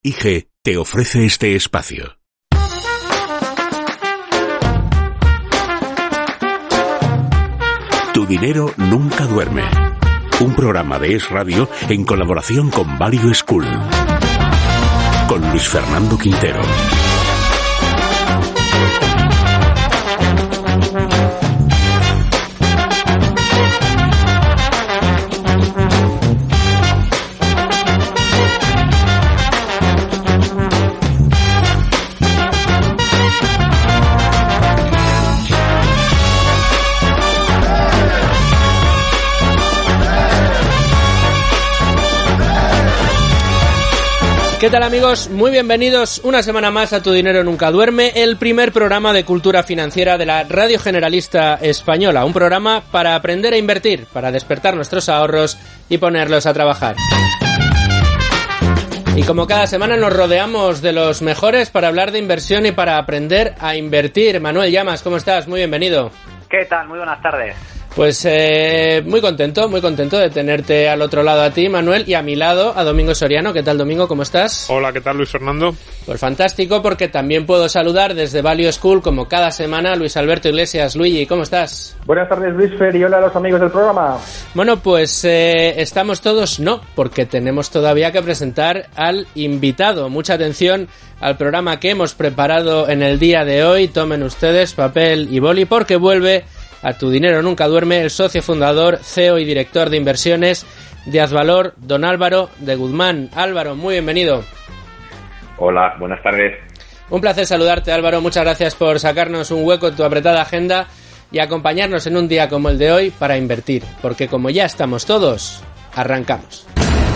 IG te ofrece este espacio. Tu dinero nunca duerme. Un programa de Es Radio en colaboración con Value School. Con Luis Fernando Quintero. ¿Qué tal, amigos? Muy bienvenidos una semana más a Tu Dinero Nunca Duerme, el primer programa de cultura financiera de la Radio Generalista Española. Un programa para aprender a invertir, para despertar nuestros ahorros y ponerlos a trabajar. Y como cada semana nos rodeamos de los mejores para hablar de inversión y para aprender a invertir. Manuel Llamas, ¿cómo estás? Muy bienvenido. ¿Qué tal? Muy buenas tardes. Pues muy contento de tenerte al otro lado a ti, Manuel, y a mi lado a Domingo Soriano. ¿Qué tal, Domingo? ¿Cómo estás? Hola, ¿qué tal, Luis Fernando? Pues fantástico, porque también puedo saludar desde Value School, como cada semana, a Luis Alberto Iglesias. Luigi, ¿cómo estás? Buenas tardes, Luis Fer, y hola a los amigos del programa. Bueno, pues estamos todos, no, porque tenemos todavía que presentar al invitado. Mucha atención al programa que hemos preparado en el día de hoy. Tomen ustedes papel y boli, porque vuelve a Tu Dinero Nunca Duerme el socio fundador, CEO y director de inversiones de Azvalor, don Álvaro de Guzmán. Álvaro, muy bienvenido. Hola, buenas tardes. Un placer saludarte, Álvaro. Muchas gracias por sacarnos un hueco en tu apretada agenda y acompañarnos en un día como el de hoy para invertir, porque como ya estamos todos, arrancamos.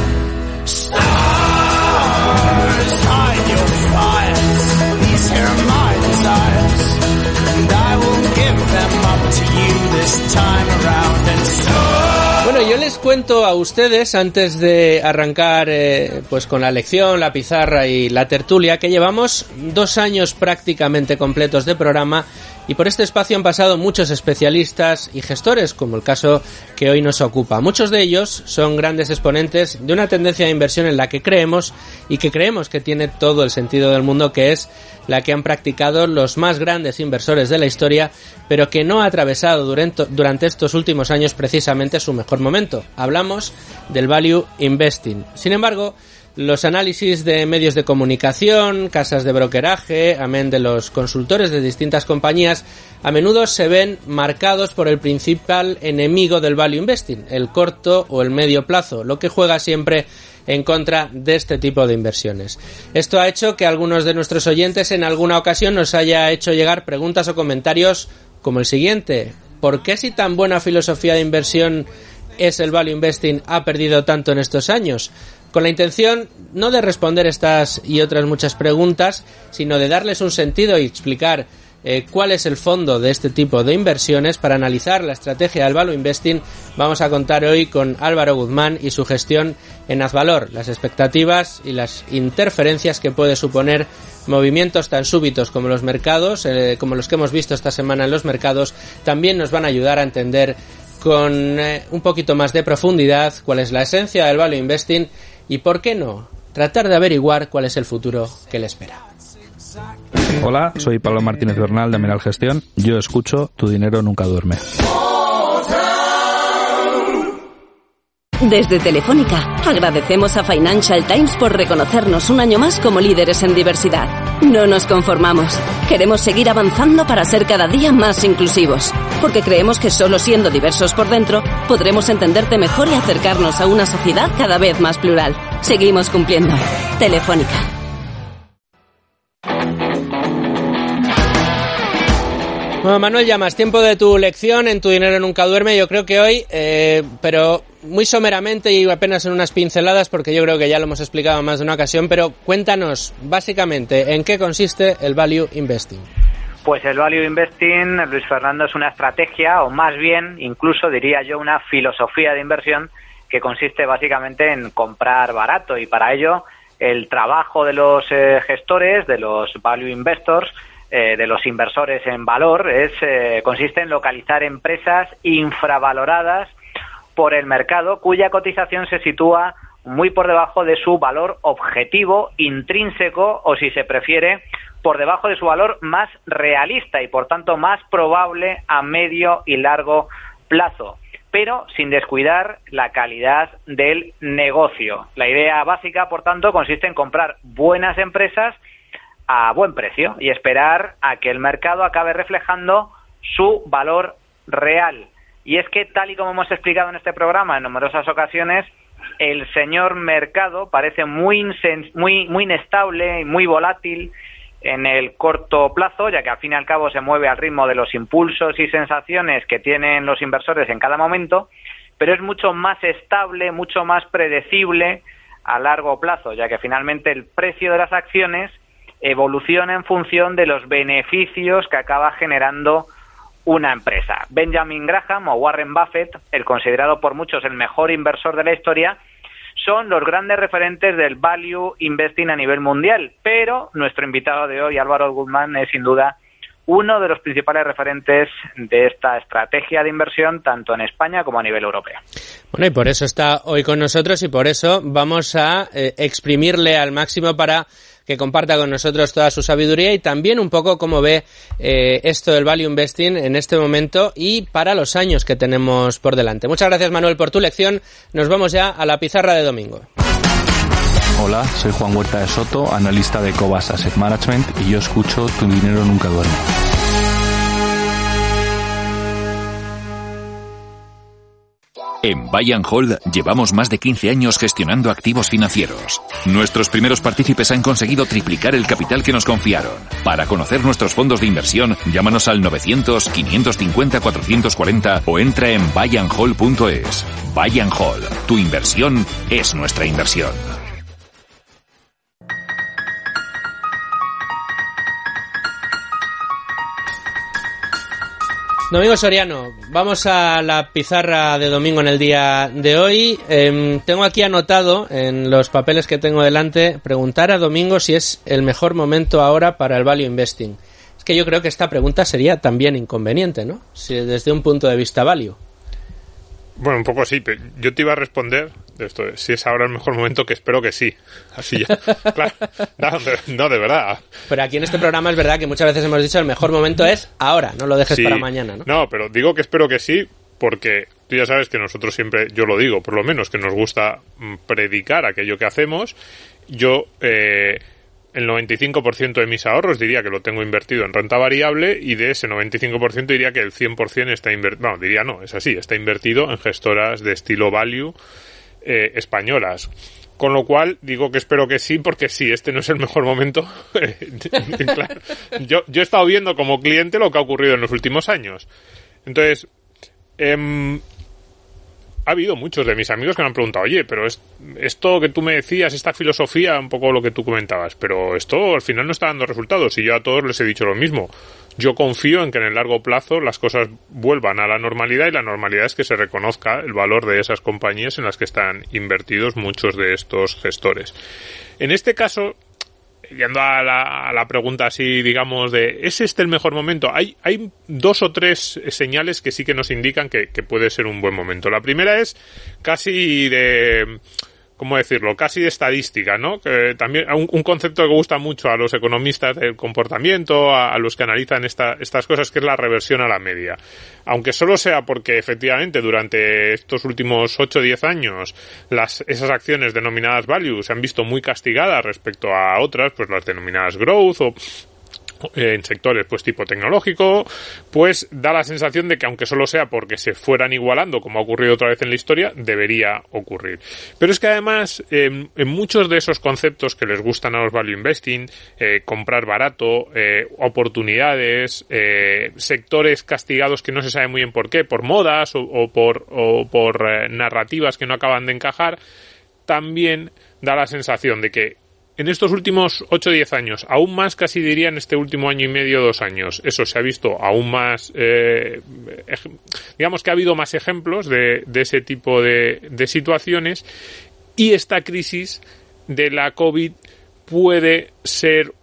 Bueno, yo les cuento a ustedes, antes de arrancar pues con la lección, la pizarra y la tertulia, que llevamos 2 años prácticamente completos de programa, y por este espacio han pasado muchos especialistas y gestores, como el caso que hoy nos ocupa. Muchos de ellos son grandes exponentes de una tendencia de inversión en la que creemos, y que creemos que tiene todo el sentido del mundo, que es la que han practicado los más grandes inversores de la historia, pero que no ha atravesado durante estos últimos años precisamente su mejor momento. Hablamos del value investing. Sin embargo, los análisis de medios de comunicación, casas de brokeraje, amén de los consultores de distintas compañías, a menudo se ven marcados por el principal enemigo del value investing, el corto o el medio plazo, lo que juega siempre en contra de este tipo de inversiones. Esto ha hecho que algunos de nuestros oyentes en alguna ocasión nos haya hecho llegar preguntas o comentarios como el siguiente: ¿por qué, si tan buena filosofía de inversión es el value investing, ha perdido tanto en estos años? Con la intención no de responder estas y otras muchas preguntas, sino de darles un sentido y explicar cuál es el fondo de este tipo de inversiones. Para analizar la estrategia del value investing, vamos a contar hoy con Álvaro Guzmán y su gestión en Azvalor, las expectativas y las interferencias que puede suponer movimientos tan súbitos como los mercados, como los que hemos visto esta semana en los mercados. También nos van a ayudar a entender con un poquito más de profundidad cuál es la esencia del value investing y, por qué no, tratar de averiguar cuál es el futuro que le espera. Hola, soy Pablo Martínez Bernal de Amiral Gestión. Yo escucho Tu Dinero Nunca Duerme. Desde Telefónica, agradecemos a Financial Times por reconocernos un año más como líderes en diversidad. No nos conformamos. Queremos seguir avanzando para ser cada día más inclusivos, porque creemos que solo siendo diversos por dentro podremos entenderte mejor y acercarnos a una sociedad cada vez más plural. Seguimos cumpliendo. Telefónica. Bueno, Manuel Llamas, tiempo de tu lección en Tu Dinero Nunca Duerme. Yo creo que hoy, pero muy someramente y apenas en unas pinceladas, porque yo creo que ya lo hemos explicado en más de una ocasión, pero cuéntanos básicamente en qué consiste el value investing. Pues el value investing, Luis Fernando, es una estrategia, o más bien, incluso diría yo, una filosofía de inversión que consiste básicamente en comprar barato, y para ello el trabajo de los gestores, de los value investors, de los inversores en valor, consiste en localizar empresas infravaloradas por el mercado, cuya cotización se sitúa muy por debajo de su valor objetivo, intrínseco, o si se prefiere, por debajo de su valor más realista y por tanto más probable a medio y largo plazo, pero sin descuidar la calidad del negocio. La idea básica, por tanto, consiste en comprar buenas empresas a buen precio y esperar a que el mercado acabe reflejando su valor real. Y es que, tal y como hemos explicado en este programa en numerosas ocasiones, el señor mercado parece muy inestable y muy volátil en el corto plazo, ya que al fin y al cabo se mueve al ritmo de los impulsos y sensaciones que tienen los inversores en cada momento, pero es mucho más estable, mucho más predecible a largo plazo, ya que finalmente el precio de las acciones evoluciona en función de los beneficios que acaba generando una empresa. Benjamin Graham o Warren Buffett, el considerado por muchos el mejor inversor de la historia, son los grandes referentes del value investing a nivel mundial, pero nuestro invitado de hoy, Álvaro Guzmán, es sin duda uno de los principales referentes de esta estrategia de inversión, tanto en España como a nivel europeo. Bueno, y por eso está hoy con nosotros y por eso vamos a exprimirle al máximo para que comparta con nosotros toda su sabiduría y también un poco cómo ve esto del value investing en este momento y para los años que tenemos por delante. Muchas gracias, Manuel, por tu lección. Nos vamos ya a la pizarra de domingo. Hola, soy Juan Huerta de Soto, analista de Cobas Asset Management, y yo escucho Tu dinero nunca duerme. En Buy and Hold llevamos más de 15 años gestionando activos financieros. Nuestros primeros partícipes han conseguido triplicar el capital que nos confiaron. Para conocer nuestros fondos de inversión, llámanos al 900-550-440 o entra en buyandhold.es. Buy and Hold. Tu inversión es nuestra inversión. Domingo Soriano, vamos a la pizarra de domingo en el día de hoy. Tengo aquí anotado en los papeles que tengo delante preguntar a Domingo si es el mejor momento ahora para el value investing. Es que yo creo que esta pregunta sería también inconveniente, ¿no? Si desde un punto de vista value. Bueno, un poco sí, pero yo te iba a responder de esto, si es ahora el mejor momento, que espero que sí. Así ya, claro, no, de verdad. Pero aquí en este programa es verdad que muchas veces hemos dicho el mejor momento es ahora, no lo dejes sí, para mañana, ¿no? No, pero digo que espero que sí, porque tú ya sabes que nosotros siempre, yo lo digo, por lo menos, que nos gusta predicar aquello que hacemos. Yo, el 95% de mis ahorros diría que lo tengo invertido en renta variable y de ese 95% diría que el 100% está invertido, no, diría no, es así, está invertido en gestoras de estilo value españolas. Con lo cual digo que espero que sí, porque sí, este no es el mejor momento. Claro, yo he estado viendo como cliente lo que ha ocurrido en los últimos años. Entonces, ha habido muchos de mis amigos que me han preguntado, oye, pero esto que tú me decías, esta filosofía, un poco lo que tú comentabas, pero esto al final no está dando resultados, y yo a todos les he dicho lo mismo. Yo confío en que en el largo plazo las cosas vuelvan a la normalidad, y la normalidad es que se reconozca el valor de esas compañías en las que están invertidos muchos de estos gestores. En este caso, yendo a la pregunta así, digamos, de ¿es este el mejor momento? Hay 2 o 3 señales que sí que nos indican que puede ser un buen momento. La primera es casi de, ¿cómo decirlo? Casi de estadística, ¿no? Que también un concepto que gusta mucho a los economistas del comportamiento, a los que analizan estas cosas, que es la reversión a la media. Aunque solo sea porque efectivamente durante estos últimos 8 o 10 años esas acciones denominadas value se han visto muy castigadas respecto a otras, pues las denominadas growth o en sectores pues tipo tecnológico, pues da la sensación de que aunque solo sea porque se fueran igualando, como ha ocurrido otra vez en la historia, debería ocurrir. Pero es que además en muchos de esos conceptos que les gustan a los value investing, comprar barato, oportunidades, sectores castigados que no se sabe muy bien por qué, por modas o por narrativas que no acaban de encajar, también da la sensación de que en estos últimos 8 o 10 años, aún más casi diría en este último año y medio, 2 años, eso se ha visto aún más, digamos que ha habido más ejemplos de ese tipo de situaciones, y esta crisis de la COVID puede ser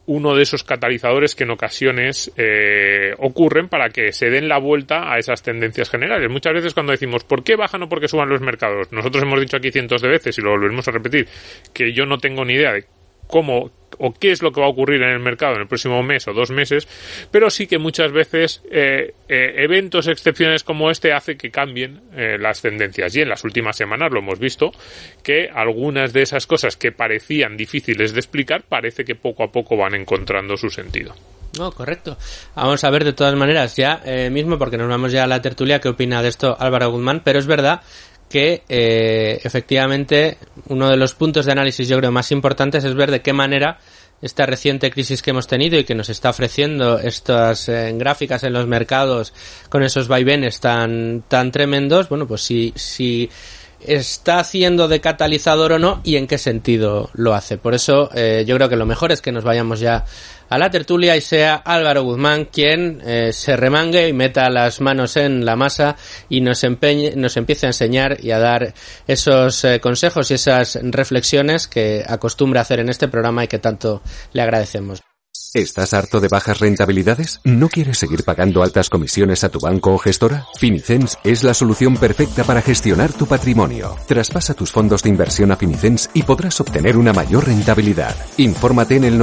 uno de esos catalizadores que en ocasiones ocurren para que se den la vuelta a esas tendencias generales. Muchas veces cuando decimos ¿por qué bajan o por qué suban los mercados? Nosotros hemos dicho aquí cientos de veces y lo volveremos a repetir, que yo no tengo ni idea de cómo o qué es lo que va a ocurrir en el mercado en el próximo mes o 2 meses, pero sí que muchas veces eventos, excepciones como este hace que cambien las tendencias, y en las últimas semanas lo hemos visto, que algunas de esas cosas que parecían difíciles de explicar parece que poco a poco van encontrando su sentido. No, correcto. Vamos a ver de todas maneras ya mismo, porque nos vamos ya a la tertulia, qué opina de esto Álvaro Guzmán, pero es verdad que efectivamente uno de los puntos de análisis yo creo más importantes es ver de qué manera esta reciente crisis que hemos tenido y que nos está ofreciendo estas gráficas en los mercados con esos vaivenes tan tremendos, bueno, pues si está haciendo de catalizador o no y en qué sentido lo hace. Por eso yo creo que lo mejor es que nos vayamos ya a la tertulia y sea Álvaro Guzmán quien se remangue y meta las manos en la masa y nos empiece a enseñar y a dar esos consejos y esas reflexiones que acostumbra hacer en este programa y que tanto le agradecemos. ¿Estás harto de bajas rentabilidades? ¿No quieres seguir pagando altas comisiones a tu banco o gestora? Finicens es la solución perfecta para gestionar tu patrimonio. Traspasa tus fondos de inversión a Finicens y podrás obtener una mayor rentabilidad. Infórmate en el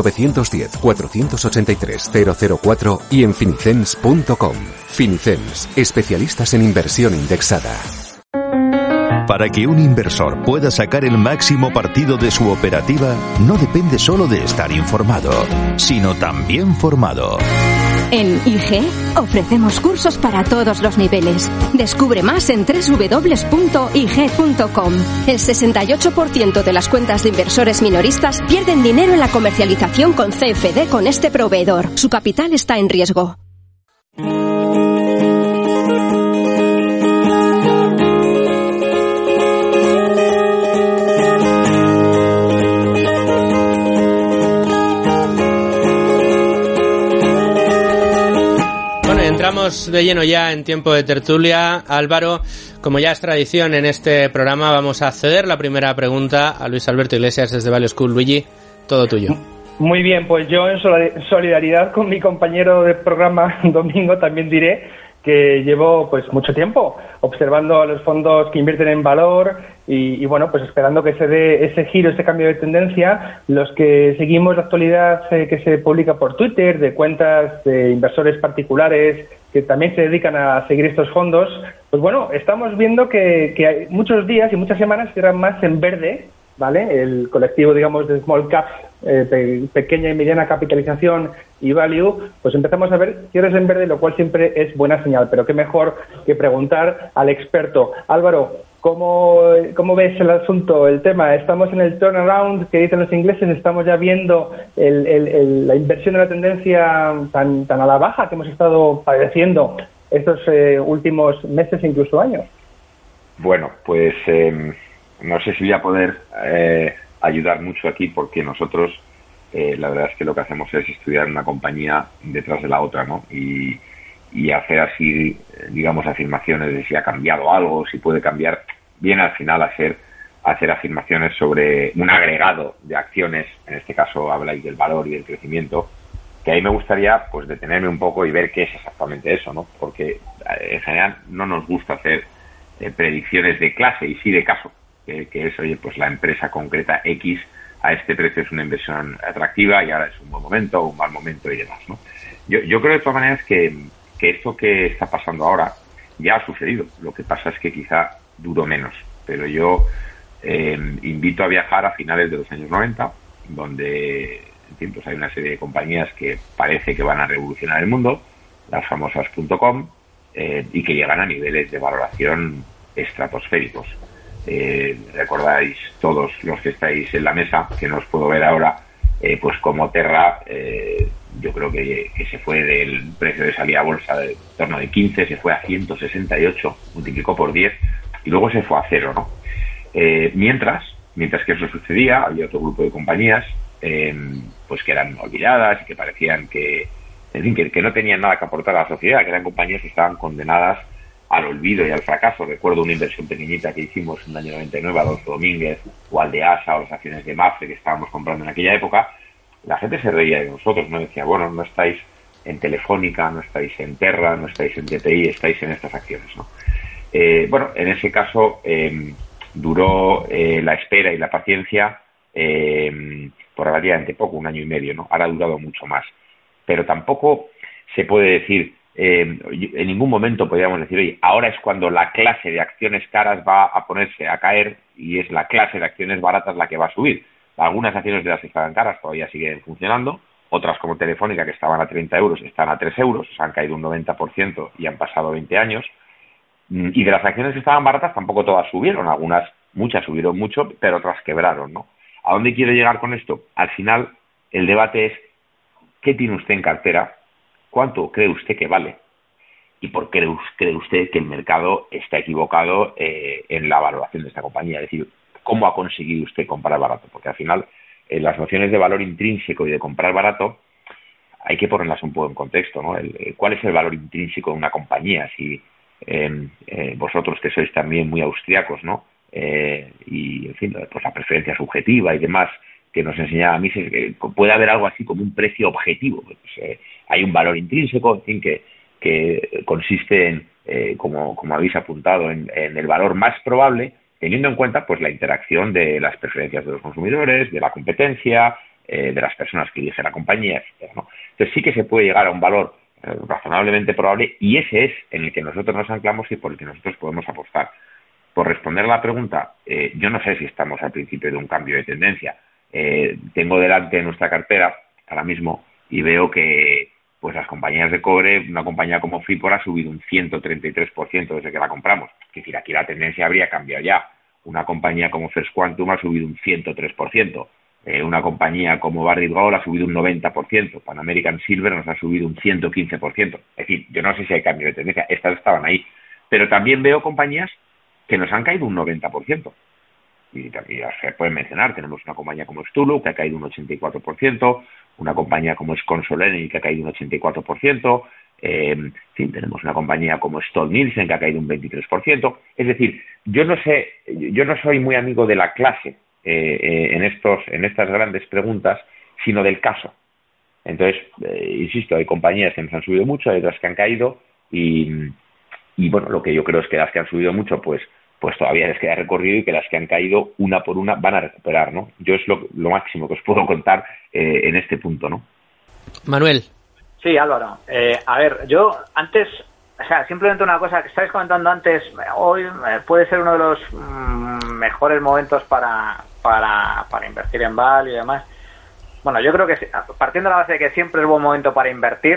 910-483-004 y en finicens.com. Finicens, especialistas en inversión indexada. Para que un inversor pueda sacar el máximo partido de su operativa, no depende solo de estar informado, sino también formado. En IG ofrecemos cursos para todos los niveles. Descubre más en www.ig.com. El 68% de las cuentas de inversores minoristas pierden dinero en la comercialización con CFD con este proveedor. Su capital está en riesgo. Entramos de lleno ya en tiempo de tertulia. Álvaro, como ya es tradición en este programa, vamos a ceder la primera pregunta a Luis Alberto Iglesias desde Value School. Luigi, todo tuyo. Muy bien, pues yo en solidaridad con mi compañero de programa Domingo también diré que llevo pues mucho tiempo observando a los fondos que invierten en valor y bueno, pues esperando que se dé ese giro, ese cambio de tendencia. Los que seguimos la actualidad que se publica por Twitter de cuentas de inversores particulares que también se dedican a seguir estos fondos, pues bueno, estamos viendo que hay muchos días y muchas semanas cierran más en verde, ¿vale? El colectivo, digamos, de small caps, pequeña y mediana capitalización y value, pues empezamos a ver cierres en verde, lo cual siempre es buena señal, pero qué mejor que preguntar al experto. Álvaro, ¿cómo ves el asunto, el tema? ¿Estamos en el turnaround que dicen los ingleses? ¿Estamos ya viendo la inversión de la tendencia tan a la baja que hemos estado padeciendo estos últimos meses e incluso años? Bueno, pues no sé si voy a poder ayudar mucho aquí porque nosotros la verdad es que lo que hacemos es estudiar una compañía detrás de la otra, ¿no? Y hacer así, digamos, afirmaciones de si ha cambiado algo, si puede cambiar, viene al final a hacer afirmaciones sobre un agregado de acciones, en este caso habláis del valor y del crecimiento, que ahí me gustaría pues detenerme un poco y ver qué es exactamente eso, ¿no? Porque en general no nos gusta hacer predicciones de clase y sí de caso, que es, oye, pues la empresa concreta X a este precio es una inversión atractiva y ahora es un buen momento o un mal momento y demás, ¿no? Yo creo de todas maneras que esto que está pasando ahora ya ha sucedido. Lo que pasa es que quizá duró menos. Pero yo invito a viajar a finales de los años 90, donde en fin, pues hay una serie de compañías que parece que van a revolucionar el mundo, las famosas .com, y que llegan a niveles de valoración estratosféricos. Recordáis todos los que estáis en la mesa, que no os puedo ver ahora, pues como Terra, yo creo que se fue del precio de salida a bolsa de torno de 15, se fue a 168, multiplicó por 10 y luego se fue a 0, ¿no? Mientras que eso sucedía, había otro grupo de compañías pues que eran olvidadas y que parecían que, en fin, que no tenían nada que aportar a la sociedad, que eran compañías que estaban condenadas al olvido y al fracaso. Recuerdo una inversión pequeñita que hicimos en el año 99 a Adolfo Domínguez o al de ASA o las acciones de Mafre que estábamos comprando en aquella época, la gente se reía de nosotros, ¿no? Decía, bueno, no estáis en Telefónica, no estáis en Terra, no estáis en TPI, estáis en estas acciones, ¿no? Bueno, en ese caso duró la espera y la paciencia por relativamente poco, 1 año y medio, ¿no? Ahora ha durado mucho más. Pero tampoco se puede decir, en ningún momento podríamos decir, oye, ahora es cuando la clase de acciones caras va a ponerse a caer y es la clase de acciones baratas la que va a subir. Algunas acciones de las que estaban caras todavía siguen funcionando, otras como Telefónica, que estaban a 30 euros, están a 3 euros, o sea, han caído un 90% y han pasado 20 años. Y de las acciones que estaban baratas tampoco todas subieron, muchas subieron mucho, pero otras quebraron, ¿no? ¿A dónde quiero llegar con esto? Al final, el debate es, ¿qué tiene usted en cartera? ¿Cuánto cree usted que vale? ¿Y por qué cree usted que el mercado está equivocado en la valoración de esta compañía? Es decir, ¿cómo ha conseguido usted comprar barato? Porque al final, las nociones de valor intrínseco y de comprar barato hay que ponerlas un poco en contexto, ¿no? ¿Cuál es el valor intrínseco de una compañía? Si vosotros que sois también muy austriacos, ¿no? Y, en fin, pues la preferencia subjetiva y demás que nos enseñaba a mí, puede haber algo así como un precio objetivo. Pues, hay un valor intrínseco, en fin, que consiste en, como habéis apuntado, en el valor más probable, teniendo en cuenta pues la interacción de las preferencias de los consumidores, de la competencia, de las personas que eligen la compañía, etcétera, ¿no? Entonces sí que se puede llegar a un valor razonablemente probable, y ese es en el que nosotros nos anclamos y por el que nosotros podemos apostar. Por responder a la pregunta, yo no sé si estamos al principio de un cambio de tendencia. Tengo delante nuestra cartera ahora mismo y veo que pues las compañías de cobre, una compañía como Freeport ha subido un 133% desde que la compramos. Es decir, aquí la tendencia habría cambiado ya. Una compañía como First Quantum ha subido un 103%. Una compañía como Barrick Gold ha subido un 90%. Pan American Silver nos ha subido un 115%. Es decir, yo no sé si hay cambio de tendencia. Estas estaban ahí. Pero también veo compañías que nos han caído un 90%. Y también ya se puede mencionar, tenemos una compañía como Stulu, que ha caído un 84%, una compañía como Consol Energy, que ha caído un 84%, en fin, tenemos una compañía como Stolt-Nielsen, que ha caído un 23%. Es decir, yo no soy muy amigo de la clase en estas grandes preguntas, sino del caso. Entonces, insisto, hay compañías que nos han subido mucho, hay otras que han caído, y bueno, lo que yo creo es que las que han subido mucho, pues todavía les queda recorrido, y que las que han caído una por una van a recuperar, ¿no? Yo es lo máximo que os puedo contar en este punto, ¿no? Manuel. Sí, Álvaro. A ver, yo antes, o sea, simplemente una cosa que estáis comentando antes, hoy puede ser uno de los mejores momentos para invertir en Val y demás. Bueno, yo creo que partiendo de la base de que siempre es buen momento para invertir,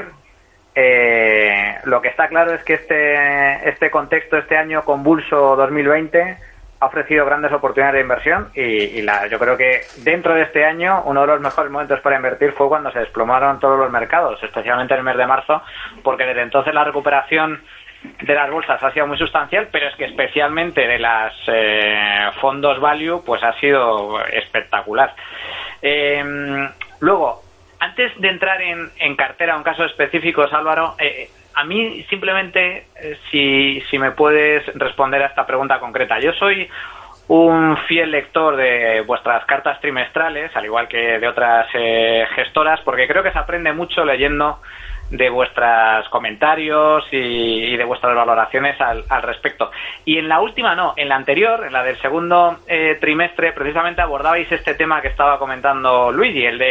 lo que está claro es que este contexto, este año convulso 2020 ha ofrecido grandes oportunidades de inversión y yo creo que dentro de este año uno de los mejores momentos para invertir fue cuando se desplomaron todos los mercados, especialmente en el mes de marzo, porque desde entonces la recuperación de las bolsas ha sido muy sustancial, pero es que especialmente de las fondos value pues ha sido espectacular. Luego, antes de entrar en cartera, en casos específicos, Álvaro, a mí simplemente, si me puedes responder a esta pregunta concreta. Yo soy un fiel lector de vuestras cartas trimestrales, al igual que de otras gestoras, porque creo que se aprende mucho leyendo de vuestros comentarios y de vuestras valoraciones al respecto. Y en la última no, en la anterior, en la del segundo trimestre, precisamente abordabais este tema que estaba comentando Luigi, el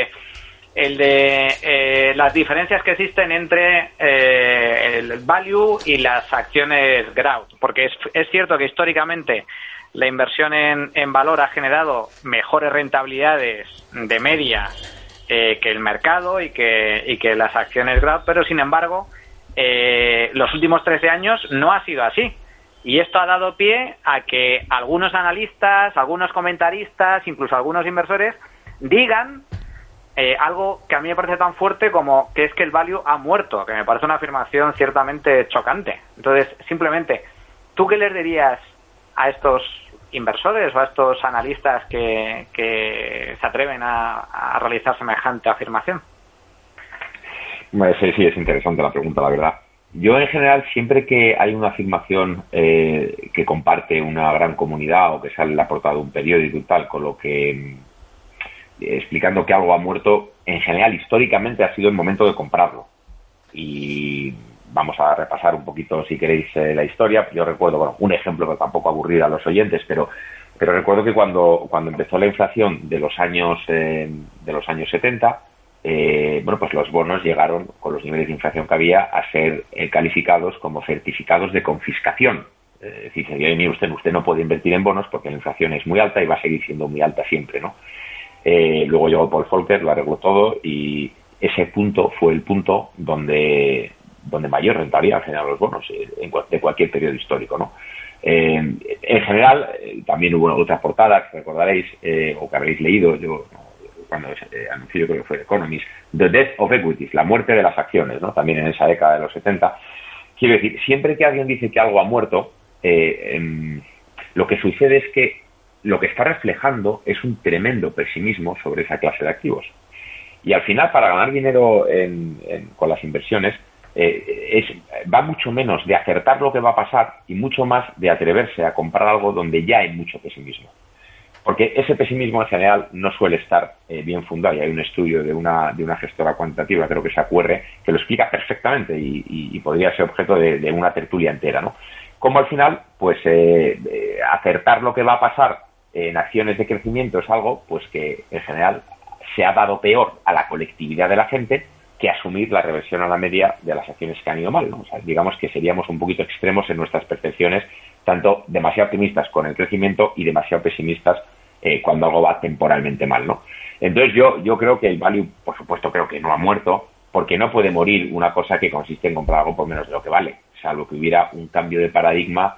de las diferencias que existen entre el value y las acciones growth, porque es cierto que históricamente la inversión en valor ha generado mejores rentabilidades de media que el mercado y que las acciones growth, pero sin embargo los últimos 13 años no ha sido así, y esto ha dado pie a que algunos analistas, algunos comentaristas, incluso algunos inversores digan algo que a mí me parece tan fuerte como que es que el value ha muerto, que me parece una afirmación ciertamente chocante. Entonces, simplemente, ¿tú qué les dirías a estos inversores o a estos analistas que se atreven a realizar semejante afirmación? Sí, es interesante la pregunta, la verdad. Yo, en general, siempre que hay una afirmación que comparte una gran comunidad o que sale en la portada de un periódico y tal, con lo que explicando que algo ha muerto, en general, históricamente ha sido el momento de comprarlo. Y vamos a repasar un poquito, si queréis, la historia. Yo recuerdo, bueno, un ejemplo que tampoco aburrir a los oyentes, pero recuerdo que cuando empezó la inflación de los años 70, bueno, pues los bonos llegaron, con los niveles de inflación que había, a ser calificados como certificados de confiscación. Es decir, mire usted no puede invertir en bonos porque la inflación es muy alta y va a seguir siendo muy alta siempre, ¿no? Luego llegó Paul Volcker, lo arregló todo, y ese punto fue el punto donde mayor rentabilidad han generado los bonos de cualquier periodo histórico, ¿no? En general, también hubo otras portadas, recordaréis, o que habréis leído, yo cuando anunció, yo creo que fue Economist, The Death of Equities, la muerte de las acciones, ¿no? También en esa década de los 70. Quiero decir, siempre que alguien dice que algo ha muerto, lo que sucede es que lo que está reflejando es un tremendo pesimismo sobre esa clase de activos. Y al final, para ganar dinero con las inversiones, va mucho menos de acertar lo que va a pasar y mucho más de atreverse a comprar algo donde ya hay mucho pesimismo. Porque ese pesimismo en general no suele estar bien fundado. Y hay un estudio de una gestora cuantitativa, creo que es AQR, que lo explica perfectamente y podría ser objeto de una tertulia entera, ¿no? Como al final, pues acertar lo que va a pasar en acciones de crecimiento es algo pues que en general se ha dado peor a la colectividad de la gente que asumir la reversión a la media de las acciones que han ido mal, ¿no? O sea, digamos que seríamos un poquito extremos en nuestras percepciones, tanto demasiado optimistas con el crecimiento y demasiado pesimistas cuando algo va temporalmente mal, ¿no? Entonces yo creo que el value, por supuesto, creo que no ha muerto, porque no puede morir una cosa que consiste en comprar algo por menos de lo que vale, salvo que hubiera un cambio de paradigma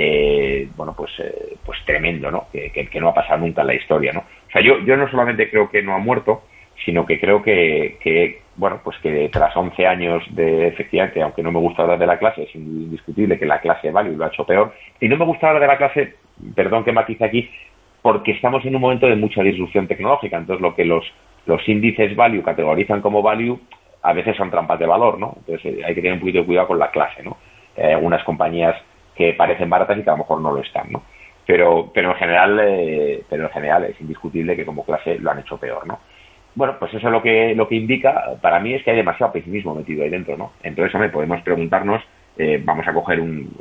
pues tremendo, ¿no? Que no ha pasado nunca en la historia, ¿no? O sea, yo no solamente creo que no ha muerto, sino que creo que tras 11 años de, efectivamente, aunque no me gusta hablar de la clase, es indiscutible que la clase value lo ha hecho peor, y no me gusta hablar de la clase, perdón que matice aquí, porque estamos en un momento de mucha disrupción tecnológica. Entonces lo que los índices value categorizan como value a veces son trampas de valor, ¿no? Entonces hay que tener un poquito de cuidado con la clase, ¿no? Hay algunas compañías que parecen baratas y que a lo mejor no lo están, ¿no? Pero en general es indiscutible que como clase lo han hecho peor, ¿no? Bueno, pues eso lo que indica para mí es que hay demasiado pesimismo metido ahí dentro, ¿no? Entonces, hombre, podemos preguntarnos, vamos a coger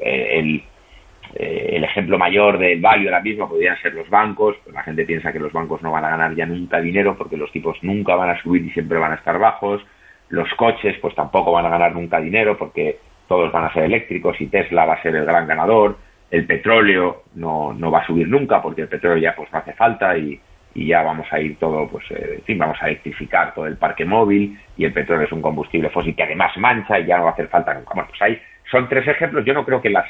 el ejemplo mayor del value ahora mismo, podrían ser los bancos. Pues la gente piensa que los bancos no van a ganar ya nunca dinero porque los tipos nunca van a subir y siempre van a estar bajos. Los coches pues tampoco van a ganar nunca dinero porque todos van a ser eléctricos y Tesla va a ser el gran ganador. El petróleo no va a subir nunca porque el petróleo ya pues no hace falta y ya vamos a ir todo, pues en fin, vamos a electrificar todo el parque móvil y el petróleo es un combustible fósil que además mancha y ya no va a hacer falta nunca. Bueno, pues ahí son tres ejemplos. Yo no creo que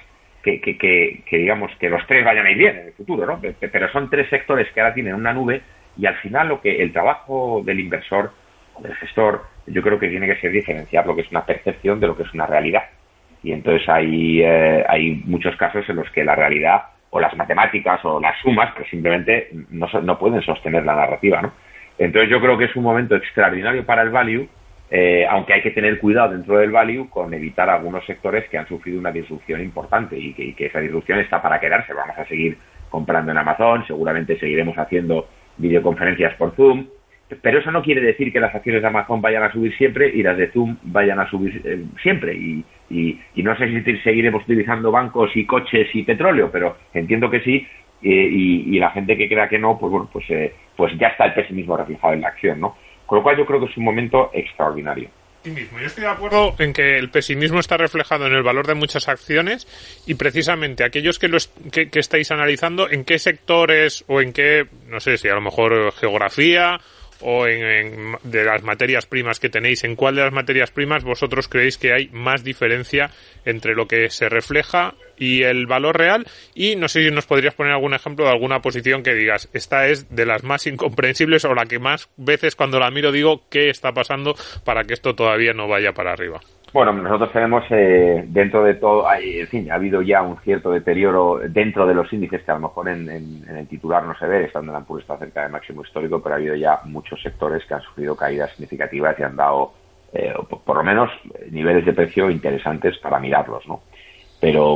digamos que los tres vayan a ir bien en el futuro, ¿no? Pero son tres sectores que ahora tienen una nube y al final el trabajo del inversor o del gestor, yo creo que tiene que ser diferenciar lo que es una percepción de lo que es una realidad. Y entonces hay muchos casos en los que la realidad o las matemáticas o las sumas pues simplemente no pueden sostener la narrativa, ¿no? Entonces yo creo que es un momento extraordinario para el value, aunque hay que tener cuidado dentro del value con evitar algunos sectores que han sufrido una disrupción importante y que esa disrupción está para quedarse. Vamos a seguir comprando en Amazon, seguramente seguiremos haciendo videoconferencias por Zoom, pero eso no quiere decir que las acciones de Amazon vayan a subir siempre y las de Zoom vayan a subir siempre. Y no sé si seguiremos utilizando bancos y coches y petróleo, pero entiendo que sí. Y la gente que crea que no, pues bueno, pues ya está el pesimismo reflejado en la acción, ¿no? Con lo cual yo creo que es un momento extraordinario. Yo estoy de acuerdo en que el pesimismo está reflejado en el valor de muchas acciones y precisamente aquellos que estáis analizando, ¿en qué sectores o en qué, no sé si a lo mejor geografía o de las materias primas que tenéis, en cuál de las materias primas vosotros creéis que hay más diferencia entre lo que se refleja y el valor real? Y no sé si nos podrías poner algún ejemplo de alguna posición que digas, esta es de las más incomprensibles o la que más veces cuando la miro digo, ¿qué está pasando para que esto todavía no vaya para arriba? Bueno, nosotros tenemos dentro de todo, en fin, ha habido ya un cierto deterioro dentro de los índices que a lo mejor en el titular no se ve, estando en Ampur está cerca del máximo histórico, pero ha habido ya muchos sectores que han sufrido caídas significativas y han dado, por lo menos, niveles de precio interesantes para mirarlos, ¿no? Pero,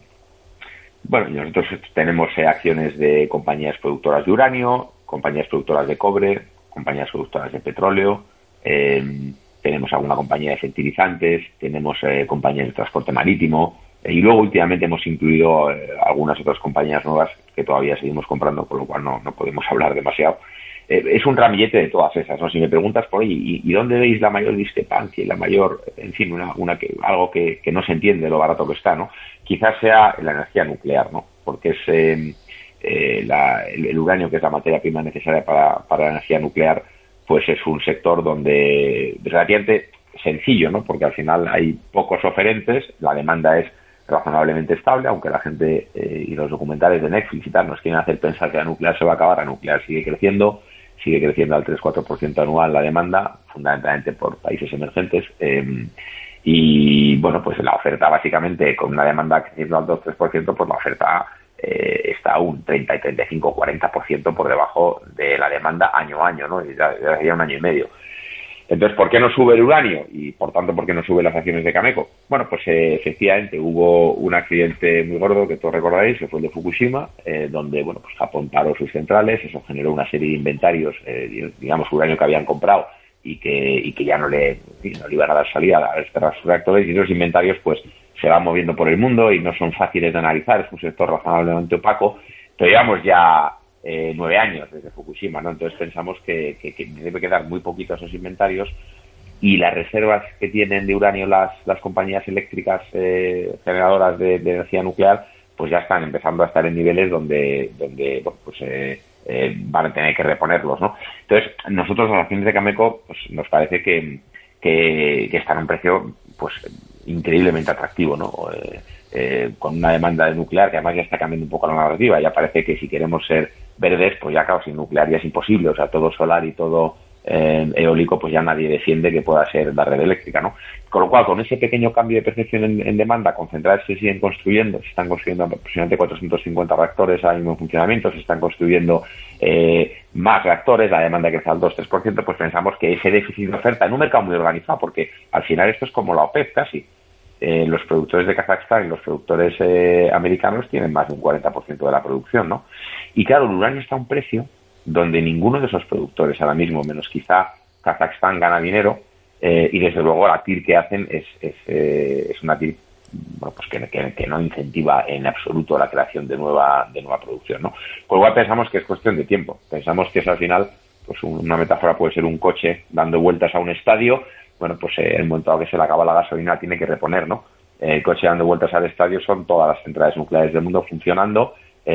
bueno, nosotros tenemos acciones de compañías productoras de uranio, compañías productoras de cobre, compañías productoras de petróleo, tenemos alguna compañía de fertilizantes, tenemos compañías de transporte marítimo, y luego últimamente hemos incluido algunas otras compañías nuevas que todavía seguimos comprando, con lo cual no podemos hablar demasiado. Es un ramillete de todas esas, ¿no? Si me preguntas por ahí, ¿y dónde veis la mayor discrepancia y la mayor, en fin, algo que no se entiende lo barato que está, ¿no? Quizás sea la energía nuclear, ¿no? Porque es el uranio, que es la materia prima necesaria para la energía nuclear, pues es un sector donde es relativamente sencillo, ¿no? Porque al final hay pocos oferentes, la demanda es razonablemente estable, aunque la gente y los documentales de Netflix y tal nos quieren hacer pensar que la nuclear se va a acabar. La nuclear sigue creciendo al 3-4% anual la demanda, fundamentalmente por países emergentes, y bueno, pues la oferta básicamente, con una demanda creciendo al 2-3%, pues la oferta está un 30 y 35, 40% por debajo de la demanda año a año, ¿no? Ya un año y medio. Entonces, ¿por qué no sube el uranio? Y, por tanto, ¿por qué no suben las acciones de Cameco? Bueno, pues efectivamente hubo un accidente muy gordo que todos recordaréis, que fue el de Fukushima, donde, bueno, pues Japón paró sus centrales, eso generó una serie de inventarios, digamos, uranio que habían comprado y que ya no le iban a dar salida a cerrar sus reactores, y esos inventarios, pues, se van moviendo por el mundo y no son fáciles de analizar, es un sector razonablemente opaco, pero llevamos ya 9 años desde Fukushima, ¿no? Entonces pensamos que debe quedar muy poquito esos inventarios, y las reservas que tienen de uranio las compañías eléctricas generadoras de energía nuclear, pues ya están empezando a estar en niveles donde bueno, pues van a tener que reponerlos, ¿no? Entonces, nosotros las acciones de Cameco, pues nos parece que están a un precio, pues, increíblemente atractivo, ¿no? Con una demanda de nuclear que además ya está cambiando un poco la narrativa. Ya parece que si queremos ser verdes, pues ya claro, sin nuclear ya es imposible. O sea, todo solar y todo eólico, pues ya nadie defiende que pueda ser la red eléctrica, ¿no? Con lo cual, con ese pequeño cambio de percepción en demanda, concentradas se siguen construyendo, se están construyendo aproximadamente 450 reactores ahora mismo en funcionamiento, se están construyendo más reactores, la demanda crece al 2-3%, pues pensamos que ese déficit de oferta en un mercado muy organizado, porque al final esto es como la OPEP casi. Los productores de Kazajstán y los productores americanos tienen más de un 40% de la producción, ¿no? Y claro, el uranio está a un precio donde ninguno de esos productores ahora mismo, menos quizá Kazajstán, gana dinero, y desde luego la TIR que hacen es una TIR, bueno, pues que no incentiva en absoluto la creación de nueva producción, ¿no? Con lo cual pensamos que es cuestión de tiempo. Pensamos que es al final, pues una metáfora puede ser un coche dando vueltas a un estadio. Bueno, pues en el momento en que se le acaba la gasolina tiene que reponer, ¿no? El coche dando vueltas al estadio son todas las centrales nucleares del mundo funcionando,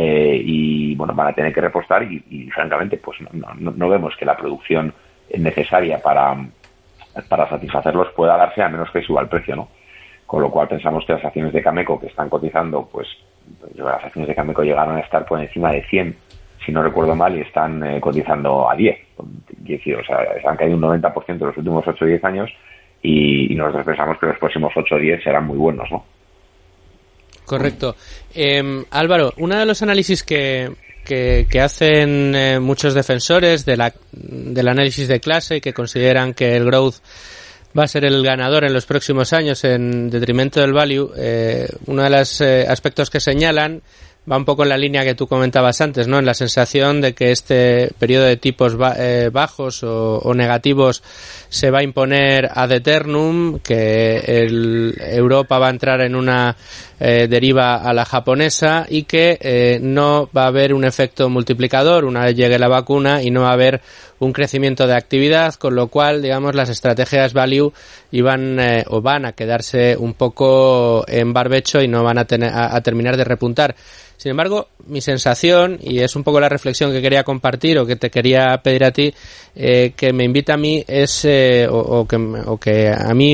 y bueno, van a tener que repostar y francamente pues no vemos que la producción necesaria para satisfacerlos pueda darse, a menos que suba el precio, ¿no? Con lo cual pensamos que las acciones de Cameco que están cotizando, pues las acciones de Cameco llegaron a estar por encima de 100, si no recuerdo mal, y están cotizando a 10. O sea, han caído un 90% en los últimos 8 o 10 años, y nosotros pensamos que los próximos 8 o 10 serán muy buenos, ¿no? Correcto. Álvaro, uno de los análisis que hacen muchos defensores del análisis de clase, que consideran que el growth va a ser el ganador en los próximos años en detrimento del value, uno de los aspectos que señalan va un poco en la línea que tú comentabas antes, ¿no? En la sensación de que este periodo de tipos bajos o negativos se va a imponer ad eternum, que Europa va a entrar en una deriva a la japonesa, y que no va a haber un efecto multiplicador una vez llegue la vacuna, y no va a haber un crecimiento de actividad, con lo cual, digamos, las estrategias value van a quedarse un poco en barbecho y no van a terminar de repuntar. Sin embargo, mi sensación, y es un poco la reflexión que quería compartir o que te quería pedir a ti, que me invita a mí es, o que a mí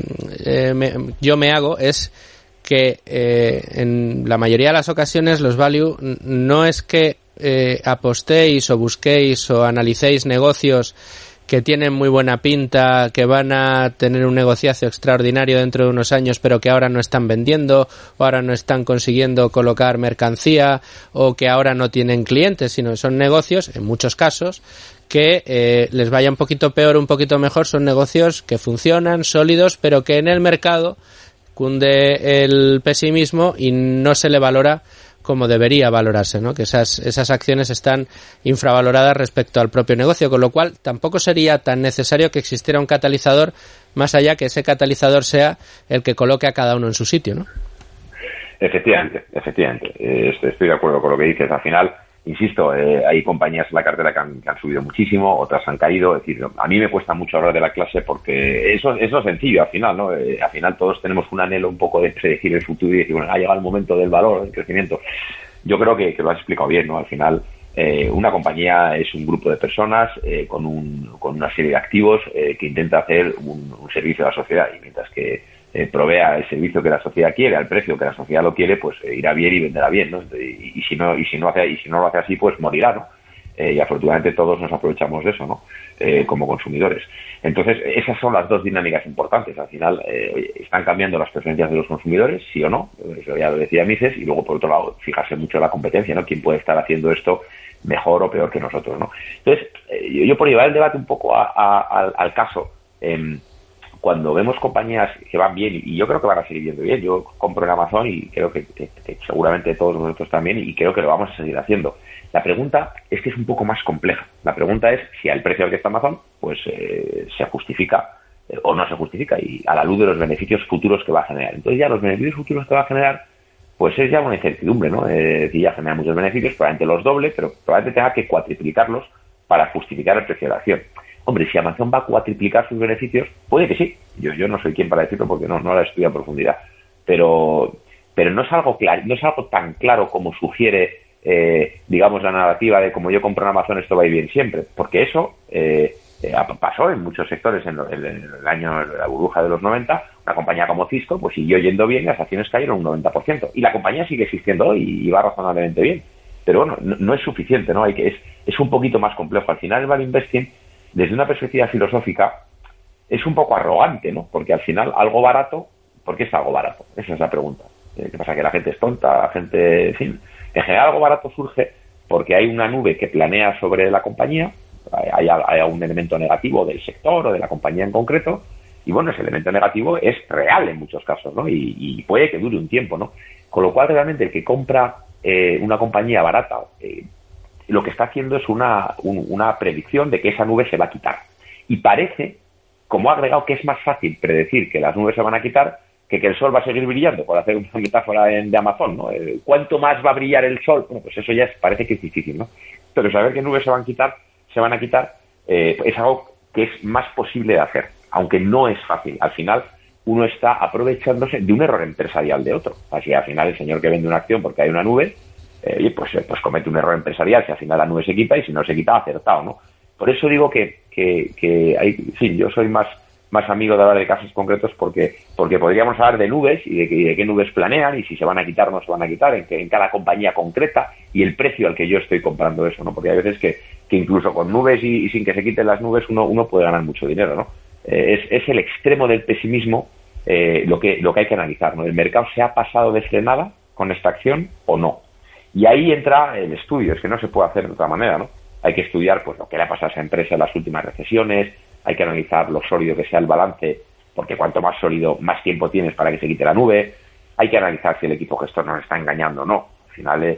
yo me hago, es que en la mayoría de las ocasiones los value no es que apostéis o busquéis o analicéis negocios que tienen muy buena pinta, que van a tener un negociazo extraordinario dentro de unos años, pero que ahora no están vendiendo, o ahora no están consiguiendo colocar mercancía, o que ahora no tienen clientes, sino que son negocios, en muchos casos, que les vaya un poquito peor, un poquito mejor, son negocios que funcionan, sólidos, pero que en el mercado cunde el pesimismo y no se le valora como debería valorarse, ¿no? Que esas acciones están infravaloradas respecto al propio negocio, con lo cual tampoco sería tan necesario que existiera un catalizador, más allá que ese catalizador sea el que coloque a cada uno en su sitio, ¿no? Efectivamente. Estoy de acuerdo con lo que dices. Al final, insisto, hay compañías en la cartera que han subido muchísimo, otras han caído. Es decir, a mí me cuesta mucho hablar de la clase porque eso es lo sencillo al final, ¿no? Al final todos tenemos un anhelo un poco de predecir el futuro y decir, bueno, ha llegado el momento del valor, del crecimiento. Yo creo que lo has explicado bien, ¿no? Al final, una compañía es un grupo de personas con una serie de activos que intenta hacer un servicio a la sociedad, y mientras que provea el servicio que la sociedad quiere al precio que la sociedad lo quiere, pues irá bien y venderá bien, ¿no? Y si no lo hace así, pues morirá, ¿no? Y afortunadamente todos nos aprovechamos de eso, ¿no? Como consumidores. Entonces, esas son las dos dinámicas importantes. Al final, están cambiando las preferencias de los consumidores, sí o no, eso ya lo decía Mises, y luego, por otro lado, fijarse mucho en la competencia, ¿no? Quién puede estar haciendo esto mejor o peor que nosotros, ¿no? Entonces, yo por llevar el debate un poco al caso, cuando vemos compañías que van bien, y yo creo que van a seguir yendo bien, yo compro en Amazon y creo que seguramente todos nosotros también, y creo que lo vamos a seguir haciendo. La pregunta es que es un poco más compleja. La pregunta es si al precio al que está Amazon, pues se justifica o no se justifica, y a la luz de los beneficios futuros que va a generar. Entonces ya los beneficios futuros que va a generar, pues es ya una incertidumbre, ¿no? Es decir, ya genera muchos beneficios, probablemente los doble, pero probablemente tenga que cuatriplicarlos para justificar el precio de la acción. Hombre, si Amazon va a cuatriplicar sus beneficios, puede que sí. Yo no soy quien para decirlo porque no la estudio a profundidad. Pero no es algo claro, no es algo tan claro como sugiere, digamos, la narrativa de como yo compro en Amazon esto va a ir bien siempre. Porque eso pasó en muchos sectores en el año de la burbuja de los 90. Una compañía como Cisco, pues siguió yendo bien, las acciones cayeron un 90%. Y la compañía sigue existiendo hoy y va razonablemente bien. Pero bueno, no es suficiente, ¿no? Es un poquito más complejo. Al final el value investing, desde una perspectiva filosófica, es un poco arrogante, ¿no? Porque al final algo barato, ¿por qué es algo barato? Esa es la pregunta. ¿Qué pasa? Que la gente es tonta, la gente, en fin. En general algo barato surge porque hay una nube que planea sobre la compañía, hay un elemento negativo del sector o de la compañía en concreto, y bueno, ese elemento negativo es real en muchos casos, ¿no? Y puede que dure un tiempo, ¿no? Con lo cual realmente el que compra una compañía barata, lo que está haciendo es una predicción de que esa nube se va a quitar. Y parece, como ha agregado, que es más fácil predecir que las nubes se van a quitar que el sol va a seguir brillando, por hacer una metáfora de Amazon, ¿no? ¿Cuánto más va a brillar el sol? Bueno, pues eso ya parece que es difícil, ¿no? Pero saber qué nubes se van a quitar, es algo que es más posible de hacer, aunque no es fácil. Al final, uno está aprovechándose de un error empresarial de otro. Así, al final, el señor que vende una acción porque hay una nube, pues comete un error empresarial, si al final la nube se quita, y si no se quita, acertado, ¿no? Por eso digo que hay, en fin, yo soy más amigo de hablar de casos concretos porque podríamos hablar de nubes y de qué nubes planean y si se van a quitar o no se van a quitar en cada compañía concreta y el precio al que yo estoy comprando eso, ¿no? Porque hay veces que incluso con nubes y sin que se quiten las nubes uno puede ganar mucho dinero, ¿no? Es el extremo del pesimismo lo que hay que analizar, ¿no? ¿El mercado se ha pasado de frenada con esta acción o no? Y ahí entra el estudio, es que no se puede hacer de otra manera, ¿no? Hay que estudiar pues lo que le ha pasado a esa empresa en las últimas recesiones, hay que analizar lo sólido que sea el balance, porque cuanto más sólido, más tiempo tienes para que se quite la nube, hay que analizar si el equipo gestor nos está engañando o no. Al final,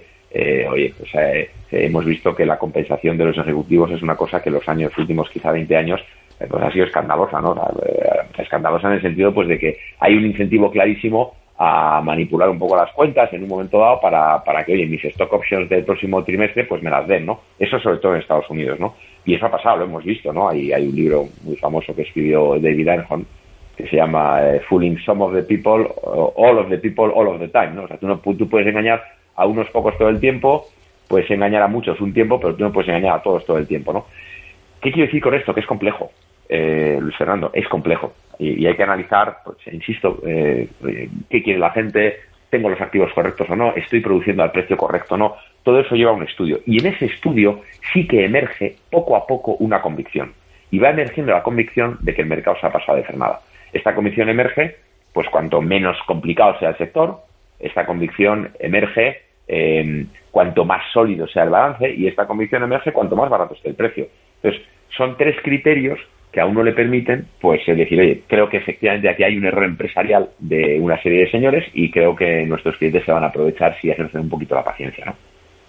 hemos visto que la compensación de los ejecutivos es una cosa que los últimos quizá 20 años, pues ha sido escandalosa, ¿no? Escandalosa en el sentido pues de que hay un incentivo clarísimo a manipular un poco las cuentas en un momento dado para que, oye, mis stock options del próximo trimestre pues me las den, ¿no? Eso sobre todo en Estados Unidos, ¿no? Y eso ha pasado, lo hemos visto, ¿no? Hay un libro muy famoso que escribió David Einhorn que se llama Fooling Some of the People, All of the People, All of the Time, ¿no? O sea, tú puedes engañar a unos pocos todo el tiempo, puedes engañar a muchos un tiempo, pero tú no puedes engañar a todos todo el tiempo, ¿no? ¿Qué quiero decir con esto? Que es complejo, Luis Fernando, es complejo. Y hay que analizar, pues, insisto, qué quiere la gente, tengo los activos correctos o no, estoy produciendo al precio correcto o no. Todo eso lleva a un estudio. Y en ese estudio sí que emerge poco a poco una convicción. Y va emergiendo la convicción de que el mercado se ha pasado de frenada. Esta convicción emerge, pues cuanto menos complicado sea el sector. Esta convicción emerge cuanto más sólido sea el balance. Y esta convicción emerge cuanto más barato esté el precio. Entonces, son tres criterios que aún no le permiten pues decir, oye, creo que efectivamente aquí hay un error empresarial de una serie de señores y creo que nuestros clientes se van a aprovechar si ejercen un poquito la paciencia, ¿no?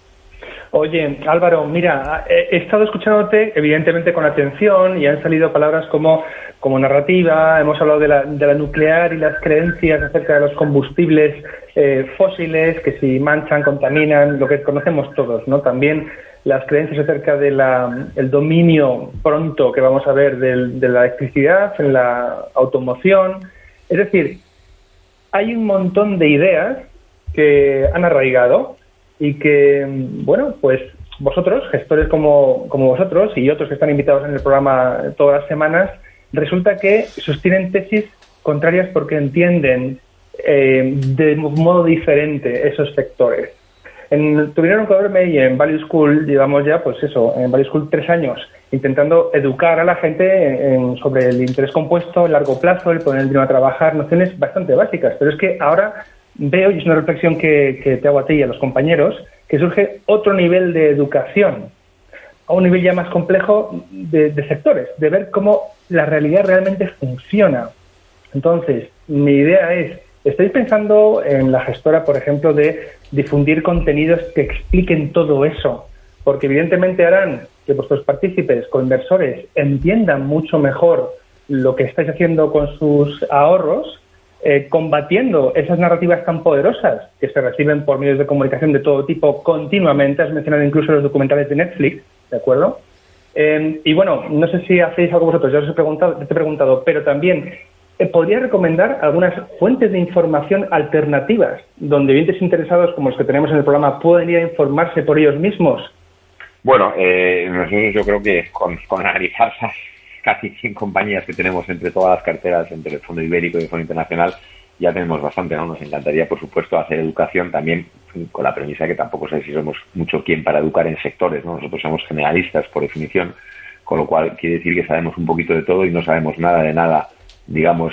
Oye, Álvaro, mira, he estado escuchándote evidentemente con atención y han salido palabras como narrativa, hemos hablado de la nuclear y las creencias acerca de los combustibles fósiles, que si manchan, contaminan, lo que conocemos todos, ¿no? También las creencias acerca de el dominio pronto que vamos a ver de la electricidad en la automoción. Es decir, hay un montón de ideas que han arraigado y que, bueno, pues vosotros, gestores como vosotros y otros que están invitados en el programa todas las semanas, resulta que sostienen tesis contrarias porque entienden de modo diferente esos sectores. En Tu Dinero Nunca Duerme y en Value School llevamos ya, pues eso, en Value School 3 años intentando educar a la gente sobre el interés compuesto, el largo plazo, el poner el dinero a trabajar, nociones bastante básicas. Pero es que ahora veo, y es una reflexión que te hago a ti y a los compañeros, que surge otro nivel de educación, a un nivel ya más complejo de sectores, de ver cómo la realidad realmente funciona. Entonces, mi idea es, ¿estáis pensando en la gestora, por ejemplo, de difundir contenidos que expliquen todo eso? Porque evidentemente harán que vuestros partícipes, coinversores, entiendan mucho mejor lo que estáis haciendo con sus ahorros, combatiendo esas narrativas tan poderosas que se reciben por medios de comunicación de todo tipo continuamente. Has mencionado incluso los documentales de Netflix, ¿de acuerdo? Y bueno, no sé si hacéis algo vosotros, ya os te he preguntado, pero también ¿podría recomendar algunas fuentes de información alternativas donde oyentes interesados como los que tenemos en el programa pueden ir a informarse por ellos mismos? Bueno, nosotros yo creo que con analizar casi 100 compañías que tenemos entre todas las carteras, entre el Fondo Ibérico y el Fondo Internacional, ya tenemos bastante, ¿no? Nos encantaría, por supuesto, hacer educación también con la premisa que tampoco sé si somos mucho quien para educar en sectores, ¿no? Nosotros somos generalistas, por definición, con lo cual quiere decir que sabemos un poquito de todo y no sabemos nada de nada, digamos,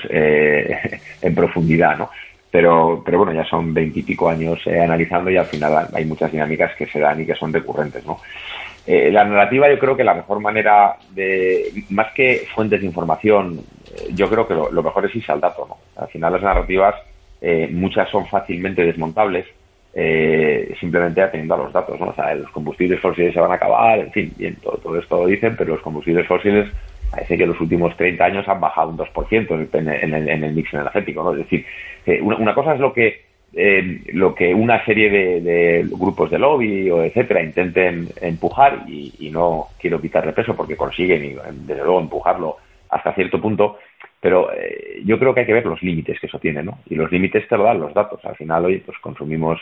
en profundidad, ¿no? Pero bueno, ya son 20 y pico años analizando y al final hay muchas dinámicas que se dan y que son recurrentes, ¿no? La narrativa, yo creo que la mejor manera más que fuentes de información, yo creo que lo mejor es irse al dato, ¿no? Al final las narrativas, muchas son fácilmente desmontables, simplemente atendiendo a los datos, ¿no? O sea, los combustibles fósiles se van a acabar, en fin, bien, todo esto lo dicen, pero los combustibles fósiles parece que los últimos 30 años han bajado un 2% en el mix energético, ¿no? Es decir, una cosa es lo que una serie de grupos de lobby o etcétera intenten empujar y no quiero quitarle peso porque consiguen y desde luego empujarlo hasta cierto punto, pero yo creo que hay que ver los límites que eso tiene, ¿no? Y los límites te lo dan los datos. Al final hoy pues consumimos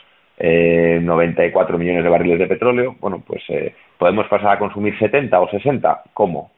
94 millones de barriles de petróleo, bueno, pues podemos pasar a consumir 70 o 60, ¿cómo?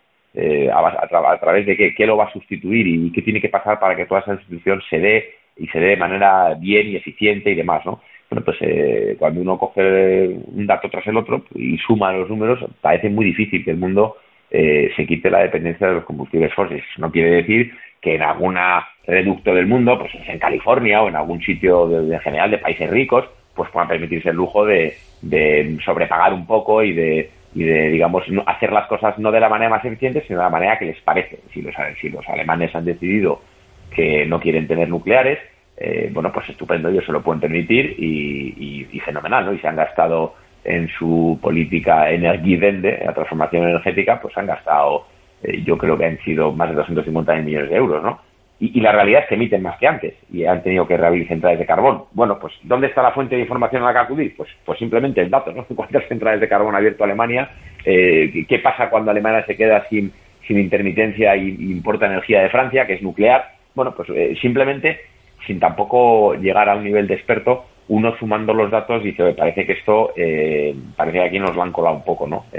A través de qué lo va a sustituir y qué tiene que pasar para que toda esa sustitución se dé y se dé de manera bien y eficiente y demás, ¿no? Bueno, pues cuando uno coge un dato tras el otro y suma los números, parece muy difícil que el mundo se quite la dependencia de los combustibles fósiles. No quiere decir que en algún reducto del mundo, pues en California o en algún sitio de general de países ricos, pues puedan permitirse el lujo de sobrepagar un poco y de digamos, hacer las cosas no de la manera más eficiente, sino de la manera que les parece. Si los alemanes han decidido que no quieren tener nucleares, bueno, pues estupendo, ellos se lo pueden permitir y fenomenal, ¿no? Y se han gastado en su política Energiewende, la transformación energética, pues han gastado, yo creo que han sido más de 250 millones de euros, ¿no? Y la realidad es que emiten más que antes y han tenido que reabrir centrales de carbón. Bueno, pues ¿dónde está la fuente de información a la que acudir? Pues simplemente el dato, ¿no? ¿Cuántas centrales de carbón ha abierto Alemania? ¿Qué pasa cuando Alemania se queda sin intermitencia y importa energía de Francia, que es nuclear? Bueno, pues simplemente, sin tampoco llegar a un nivel de experto, uno sumando los datos dice, oye, parece que esto, parece que aquí nos lo han colado un poco, ¿no?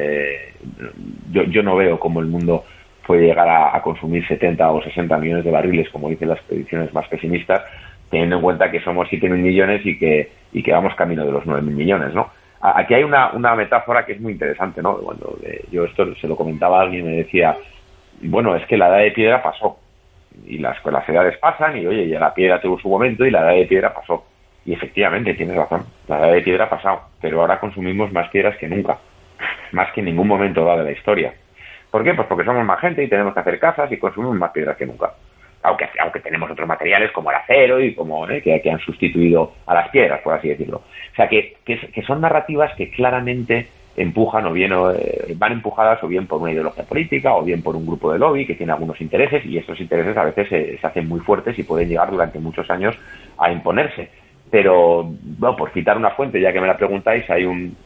Yo no veo cómo el mundo puede llegar a consumir 70 o 60 millones de barriles, como dicen las predicciones más pesimistas, teniendo en cuenta que somos 7.000 millones y que vamos camino de los 9.000 millones, ¿no? Aquí hay una metáfora que es muy interesante, ¿no? Cuando yo esto se lo comentaba a alguien, me decía, bueno, es que la edad de piedra pasó, y las edades pasan, y oye, ya la piedra tuvo su momento y la edad de piedra pasó. Y efectivamente, tienes razón, la edad de piedra ha pasado, pero ahora consumimos más piedras que nunca, más que en ningún momento dado de la historia. ¿Por qué? Pues porque somos más gente y tenemos que hacer casas y consumimos más piedras que nunca. Aunque tenemos otros materiales como el acero y como que han sustituido a las piedras, por así decirlo. O sea, que son narrativas que claramente empujan o bien van empujadas o bien por una ideología política o bien por un grupo de lobby que tiene algunos intereses, y estos intereses a veces se hacen muy fuertes y pueden llegar durante muchos años a imponerse. Pero, bueno, por citar una fuente, ya que me la preguntáis, hay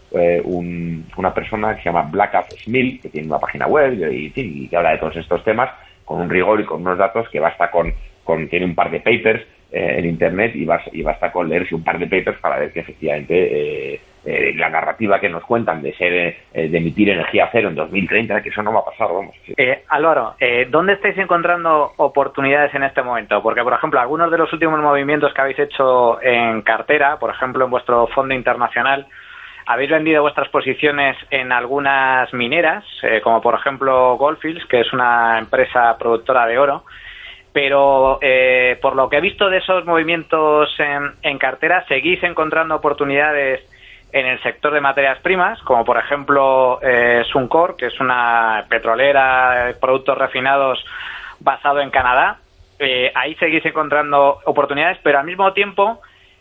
una persona que se llama Black Smil, que tiene una página web y que habla de todos estos temas con un rigor y con unos datos que basta tiene un par de papers en internet y basta con leerse un par de papers para ver que efectivamente la narrativa que nos cuentan de emitir energía cero en 2030, que eso no va a pasar, vamos. Álvaro, ¿dónde estáis encontrando oportunidades en este momento? Porque, por ejemplo, algunos de los últimos movimientos que habéis hecho en cartera, por ejemplo, en vuestro fondo internacional, habéis vendido vuestras posiciones en algunas mineras, como por ejemplo Goldfields, que es una empresa productora de oro, pero por lo que he visto de esos movimientos en cartera, seguís encontrando oportunidades en el sector de materias primas, como por ejemplo Suncor, que es una petrolera de productos refinados basado en Canadá. Ahí seguís encontrando oportunidades, pero al mismo tiempo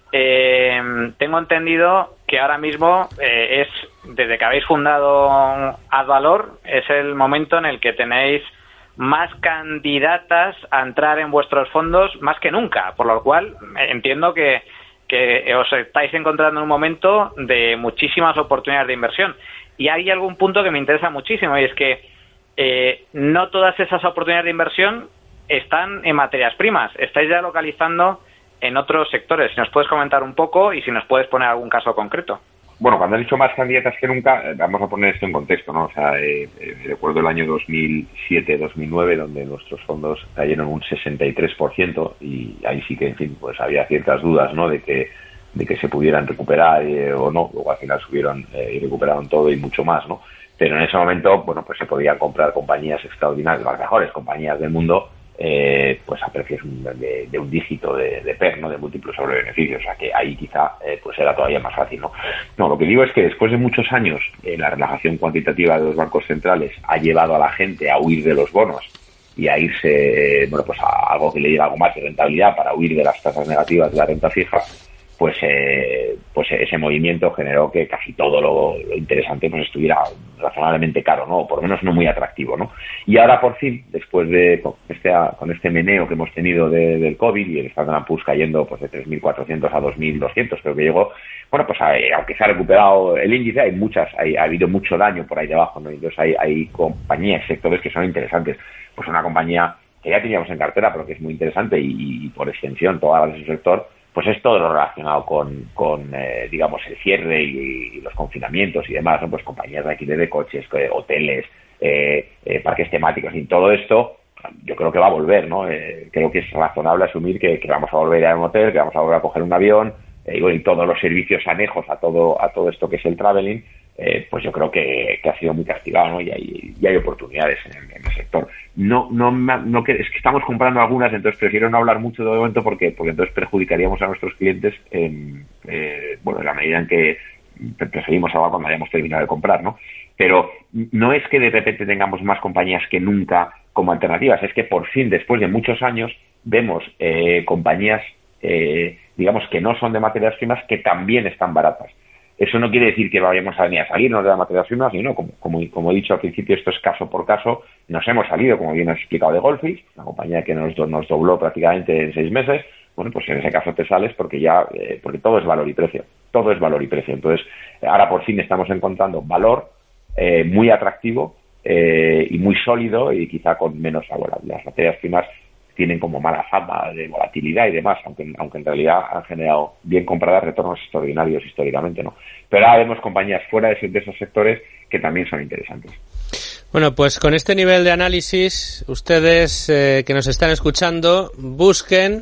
tengo entendido que ahora mismo desde que habéis fundado Advalor, es el momento en el que tenéis más candidatas a entrar en vuestros fondos más que nunca, por lo cual entiendo que os estáis encontrando en un momento de muchísimas oportunidades de inversión. Y hay algún punto que me interesa muchísimo, y es que no todas esas oportunidades de inversión están en materias primas, estáis ya localizando en otros sectores. Si nos puedes comentar un poco y si nos puedes poner algún caso concreto. Bueno, cuando has dicho más candidatas que nunca, vamos a poner esto en contexto, ¿no? O sea, recuerdo el año 2007-2009, donde nuestros fondos cayeron un 63%, y ahí sí que, en fin, pues había ciertas dudas, ¿no?, de que se pudieran recuperar o no. Luego al final subieron y recuperaron todo y mucho más, ¿no? Pero en ese momento, bueno, pues se podían comprar compañías extraordinarias, las mejores compañías del mundo, pues a precios de un dígito de PER, ¿no?, de múltiplos sobre beneficios. O sea que ahí quizá pues era todavía más fácil, ¿no? No, lo que digo es que después de muchos años la relajación cuantitativa de los bancos centrales ha llevado a la gente a huir de los bonos y a irse, bueno, pues a algo que le diera algo más de rentabilidad, para huir de las tasas negativas de la renta fija. Pues ese movimiento generó que casi todo lo interesante pues estuviera razonablemente caro, ¿no? O por lo menos no muy atractivo, ¿no? Y ahora por fin, después de con este meneo que hemos tenido del COVID y el Standard & Poor's cayendo pues de 3.400 a 2.200, creo que llegó, bueno, pues aunque se ha recuperado el índice, ha habido mucho daño por ahí debajo, ¿no? Entonces hay compañías, sectores que son interesantes. Pues una compañía que ya teníamos en cartera, pero que es muy interesante y por extensión toda la de su sector, pues es todo lo relacionado con digamos, el cierre y los confinamientos y demás, ¿no? Pues compañías de alquiler de coches, hoteles, parques temáticos, y todo esto yo creo que va a volver, ¿no? Creo que es razonable asumir que vamos a volver a ir a un hotel, que vamos a volver a coger un avión, y todos los servicios anejos a todo esto que es el traveling, pues yo creo que ha sido muy castigado, ¿no? Y hay oportunidades en el sector. No es que estamos comprando algunas, entonces prefiero no hablar mucho de momento porque entonces perjudicaríamos a nuestros clientes en la medida en que preferimos hablar cuando hayamos terminado de comprar, ¿no? Pero no es que de repente tengamos más compañías que nunca como alternativas, es que por fin, después de muchos años, vemos compañías, digamos, que no son de materias primas, que también están baratas. Eso no quiere decir que vayamos ni a salirnos de las materias primas, sino como he dicho al principio, esto es caso por caso. Nos hemos salido, como bien has explicado, de Goldfields, una compañía que nos dobló prácticamente en 6 meses. Bueno, pues en ese caso te sales porque todo es valor y precio. Todo es valor y precio. Entonces, ahora por fin estamos encontrando valor muy atractivo y muy sólido, y quizá con menos ahora. Las materias primas tienen como mala fama de volatilidad y demás, aunque en realidad han generado bien compradas retornos extraordinarios históricamente, ¿no? Pero ahora vemos compañías fuera de esos sectores que también son interesantes. Bueno, pues con este nivel de análisis, ustedes que nos están escuchando, busquen,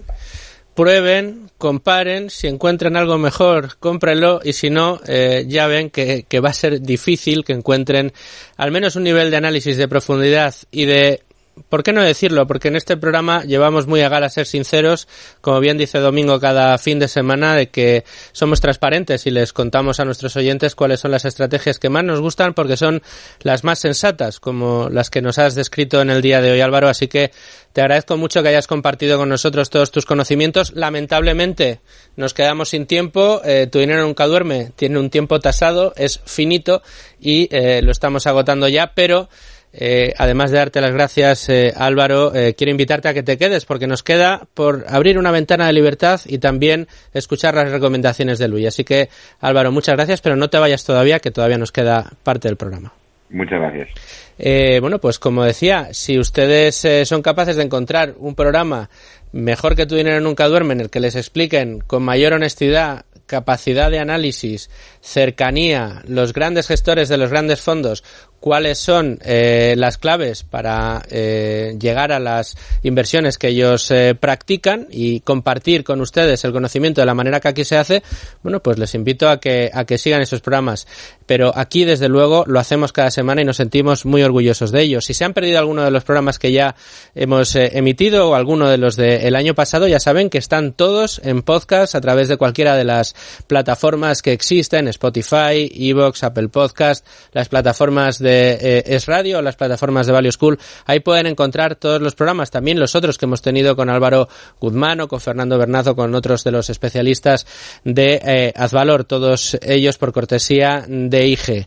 prueben, comparen, si encuentran algo mejor, cómprenlo, y si no, ya ven que va a ser difícil que encuentren al menos un nivel de análisis de profundidad y de ¿por qué no decirlo? Porque en este programa llevamos muy a gala ser sinceros, como bien dice Domingo cada fin de semana, de que somos transparentes y les contamos a nuestros oyentes cuáles son las estrategias que más nos gustan, porque son las más sensatas, como las que nos has descrito en el día de hoy, Álvaro. Así que te agradezco mucho que hayas compartido con nosotros todos tus conocimientos. Lamentablemente nos quedamos sin tiempo. Tu dinero nunca duerme, tiene un tiempo tasado, es finito y lo estamos agotando ya, pero además de darte las gracias, Álvaro, quiero invitarte a que te quedes, porque nos queda por abrir una ventana de libertad y también escuchar las recomendaciones de Luis. Así que, Álvaro, muchas gracias, pero no te vayas todavía, que todavía nos queda parte del programa. Muchas gracias. Bueno, pues como decía, si ustedes son capaces de encontrar un programa mejor que Tu dinero nunca duerme, en el que les expliquen con mayor honestidad, capacidad de análisis, cercanía, los grandes gestores de los grandes fondos, cuáles son las claves para llegar a las inversiones que ellos practican y compartir con ustedes el conocimiento de la manera que aquí se hace, bueno, pues les invito a que sigan esos programas. Pero aquí, desde luego, lo hacemos cada semana y nos sentimos muy orgullosos de ello. Si se han perdido alguno de los programas que ya hemos emitido o alguno de los del año pasado, ya saben que están todos en podcast a través de cualquiera de las plataformas que existen, Spotify, iVoox, Apple Podcast, las plataformas de Es Radio, las plataformas de Value School. Ahí pueden encontrar todos los programas, también los otros que hemos tenido con Álvaro Guzmán o con Fernando Bernazo, con otros de los especialistas de Azvalor, todos ellos por cortesía de IG.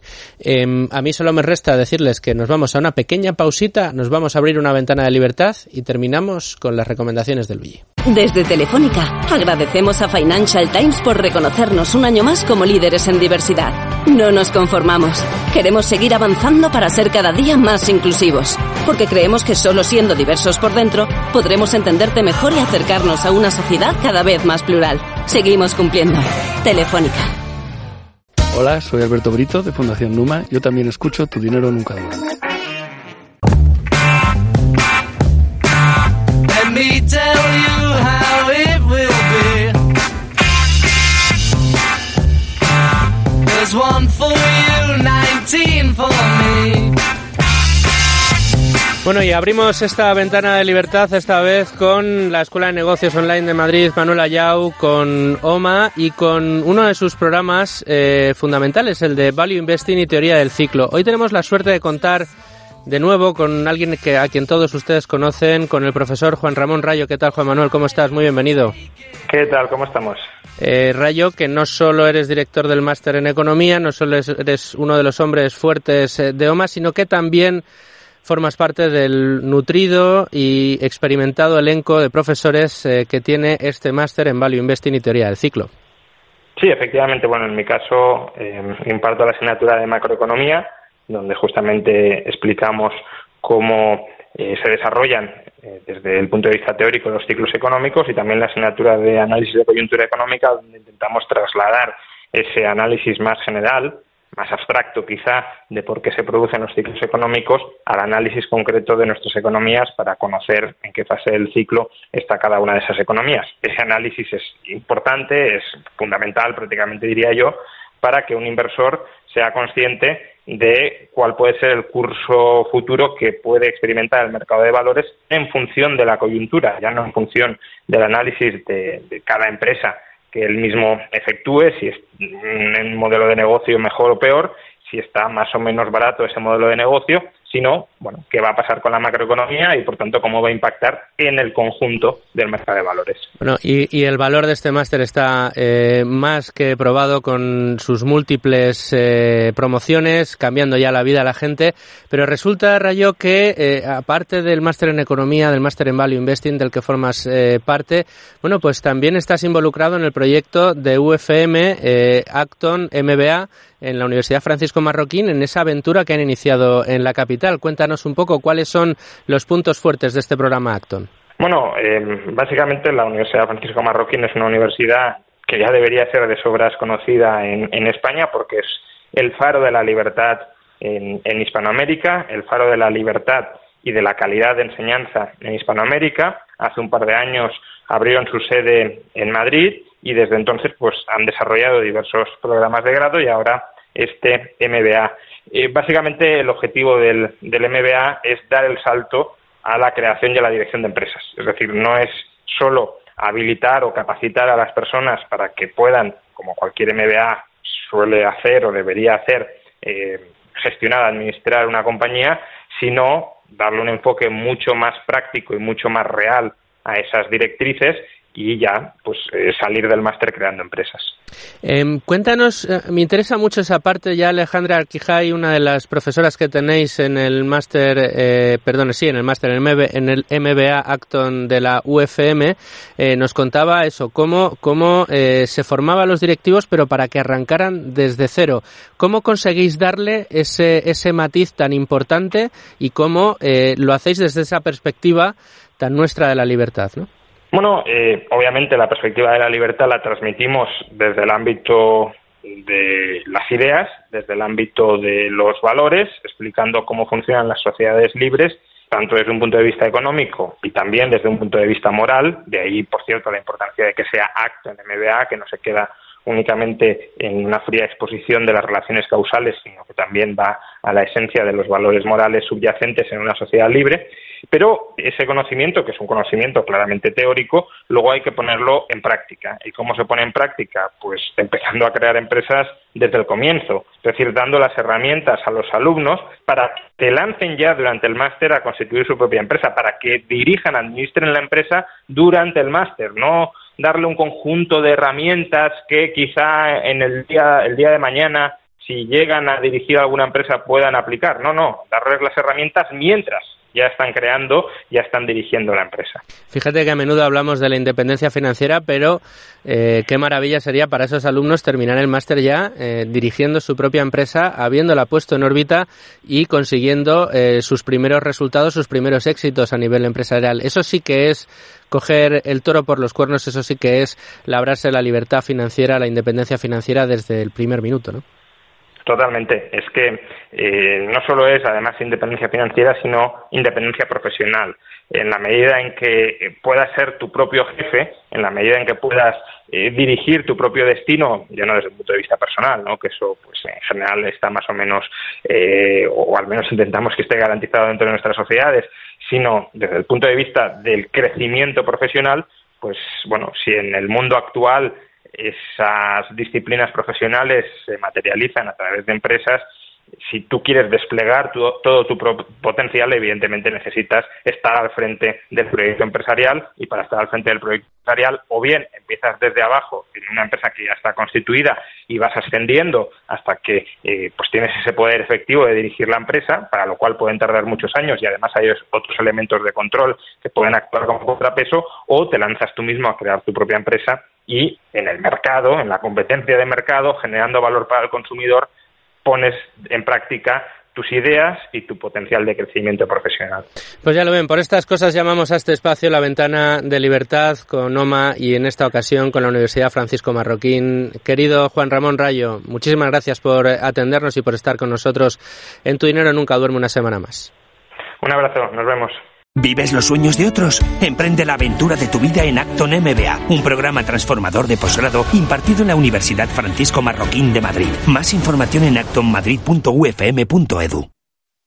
A mí solo me resta decirles que nos vamos a una pequeña pausita, nos vamos a abrir una ventana de libertad y terminamos con las recomendaciones de Luigi. Desde Telefónica, agradecemos a Financial Times por reconocernos un año más como líderes en diversidad. No nos conformamos. Queremos seguir avanzando para ser cada día más inclusivos, porque creemos que solo siendo diversos por dentro podremos entenderte mejor y acercarnos a una sociedad cada vez más plural. Seguimos cumpliendo. Telefónica. Hola, soy Alberto Brito de Fundación Numa. Yo también escucho Tu dinero nunca duerme. Let me tell you how it will be. There's one for you, 19 for me. Bueno, y abrimos esta ventana de libertad esta vez con la Escuela de Negocios Online de Madrid, Manuel Ayau, con OMA y con uno de sus programas fundamentales, el de Value Investing y Teoría del Ciclo. Hoy tenemos la suerte de contar de nuevo con alguien a quien todos ustedes conocen, con el profesor Juan Ramón Rayo. ¿Qué tal, Juan Manuel? ¿Cómo estás? Muy bienvenido. ¿Qué tal? ¿Cómo estamos? Rayo, que no solo eres director del máster en Economía, no solo eres uno de los hombres fuertes de OMA, sino que también formas parte del nutrido y experimentado elenco de profesores que tiene este máster en Value Investing y Teoría del Ciclo. Sí, efectivamente. Bueno, en mi caso imparto la asignatura de macroeconomía, donde justamente explicamos cómo se desarrollan desde el punto de vista teórico los ciclos económicos, y también la asignatura de análisis de coyuntura económica, donde intentamos trasladar ese análisis más general, más abstracto quizá, de por qué se producen los ciclos económicos, al análisis concreto de nuestras economías para conocer en qué fase del ciclo está cada una de esas economías. Ese análisis es importante, es fundamental prácticamente, diría yo, para que un inversor sea consciente de cuál puede ser el curso futuro que puede experimentar el mercado de valores en función de la coyuntura, ya no en función del análisis de cada empresa que él mismo efectúe, si es un modelo de negocio mejor o peor, si está más o menos barato ese modelo de negocio, sino, bueno, qué va a pasar con la macroeconomía y, por tanto, cómo va a impactar en el conjunto del mercado de valores. Bueno, y el valor de este máster está más que probado con sus múltiples promociones, cambiando ya la vida a la gente, pero resulta, Rayo, que aparte del máster en Economía, del máster en Value Investing, del que formas parte, bueno, pues también estás involucrado en el proyecto de UFM Acton MBA en la Universidad Francisco Marroquín, en esa aventura que han iniciado en la capital. Cuéntanos un poco cuáles son los puntos fuertes de este programa Acton. Bueno, básicamente la Universidad Francisco Marroquín es una universidad que ya debería ser de sobras conocida en España, porque es el faro de la libertad en Hispanoamérica, el faro de la libertad y de la calidad de enseñanza en Hispanoamérica. Hace un par de años abrieron su sede en Madrid y desde entonces pues han desarrollado diversos programas de grado y ahora este MBA. Básicamente el objetivo del MBA es dar el salto a la creación y a la dirección de empresas. Es decir, no es solo habilitar o capacitar a las personas para que puedan, como cualquier MBA suele hacer o debería hacer, gestionar, administrar una compañía, sino darle un enfoque mucho más práctico y mucho más real a esas directrices y ya pues salir del máster creando empresas. Cuéntanos, me interesa mucho esa parte. Ya Alejandra Arquijay, una de las profesoras que tenéis en el máster, en el MBA Acton de la UFM, nos contaba eso, cómo se formaban los directivos, pero para que arrancaran desde cero. ¿Cómo conseguís darle ese matiz tan importante y cómo lo hacéis desde esa perspectiva tan nuestra de la libertad, ¿no? Bueno, obviamente la perspectiva de la libertad la transmitimos desde el ámbito de las ideas, desde el ámbito de los valores, explicando cómo funcionan las sociedades libres, tanto desde un punto de vista económico y también desde un punto de vista moral. De ahí, por cierto, la importancia de que sea Acton MBA, que no se queda únicamente en una fría exposición de las relaciones causales, sino que también va a la esencia de los valores morales subyacentes en una sociedad libre. Pero ese conocimiento, que es un conocimiento claramente teórico, luego hay que ponerlo en práctica. ¿Y cómo se pone en práctica? Pues empezando a crear empresas desde el comienzo, es decir, dando las herramientas a los alumnos para que lancen ya durante el máster a constituir su propia empresa, para que dirijan, administren la empresa durante el máster, no darle un conjunto de herramientas que quizá en el día de mañana, si llegan a dirigir alguna empresa, puedan aplicar. No, darles las herramientas mientras ya están creando, ya están dirigiendo la empresa. Fíjate que a menudo hablamos de la independencia financiera, pero qué maravilla sería para esos alumnos terminar el máster ya dirigiendo su propia empresa, habiéndola puesto en órbita y consiguiendo sus primeros resultados, sus primeros éxitos a nivel empresarial. Eso sí que es coger el toro por los cuernos, eso sí que es labrarse la libertad financiera, la independencia financiera desde el primer minuto, ¿no? Totalmente. Es que no solo es, además, independencia financiera, sino independencia profesional. En la medida en que puedas ser tu propio jefe, en la medida en que puedas dirigir tu propio destino, ya no desde el punto de vista personal, ¿no? Que eso, pues, en general está más o menos, o al menos intentamos que esté garantizado dentro de nuestras sociedades, sino desde el punto de vista del crecimiento profesional, pues, bueno, si en el mundo actual esas disciplinas profesionales se materializan a través de empresas, si tú quieres desplegar todo tu potencial, evidentemente necesitas estar al frente del proyecto empresarial, y para estar al frente del proyecto empresarial o bien empiezas desde abajo en una empresa que ya está constituida y vas ascendiendo hasta que pues tienes ese poder efectivo de dirigir la empresa, para lo cual pueden tardar muchos años y además hay otros elementos de control que pueden actuar como contrapeso, o te lanzas tú mismo a crear tu propia empresa y en el mercado, en la competencia de mercado, generando valor para el consumidor, pones en práctica tus ideas y tu potencial de crecimiento profesional. Pues ya lo ven, por estas cosas llamamos a este espacio La Ventana de Libertad con OMA y en esta ocasión con la Universidad Francisco Marroquín. Querido Juan Ramón Rayo, muchísimas gracias por atendernos y por estar con nosotros en Tu Dinero Nunca Duerme una semana más. Un abrazo, nos vemos. ¿Vives los sueños de otros? Emprende la aventura de tu vida en Acton MBA, un programa transformador de posgrado impartido en la Universidad Francisco Marroquín de Madrid. Más información en actonmadrid.ufm.edu.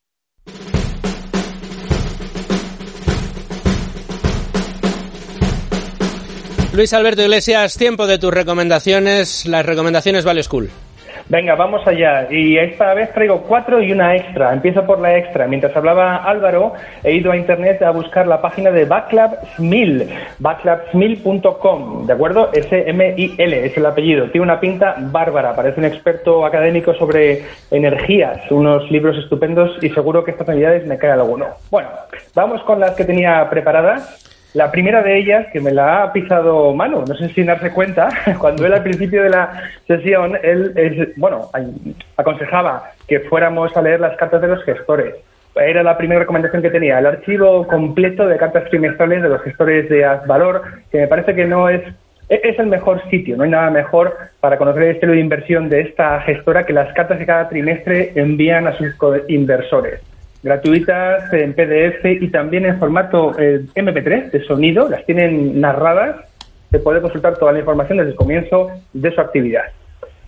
Luis Alberto Iglesias, tiempo de tus recomendaciones, las recomendaciones Value School. Venga, vamos allá. Y esta vez traigo 4 y una extra. Empiezo por la extra. Mientras hablaba Álvaro, he ido a internet a buscar la página de Vaclav Smil, vaclavsmil.com, ¿de acuerdo? S-M-I-L, es el apellido. Tiene una pinta bárbara, parece un experto académico sobre energías, unos libros estupendos y seguro que estas navidades me cae alguno. Bueno, vamos con las que tenía preparadas. La primera de ellas, que me la ha pisado Manu, no sé si darse cuenta, cuando él al principio de la sesión, aconsejaba que fuéramos a leer las cartas de los gestores. Era la primera recomendación que tenía, el archivo completo de cartas trimestrales de los gestores de Azvalor, que me parece que no es el mejor sitio, no hay nada mejor para conocer el estilo de inversión de esta gestora que las cartas que cada trimestre envían a sus inversores. Gratuitas en PDF y también en formato MP3 de sonido, las tienen narradas, se puede consultar toda la información desde el comienzo de su actividad.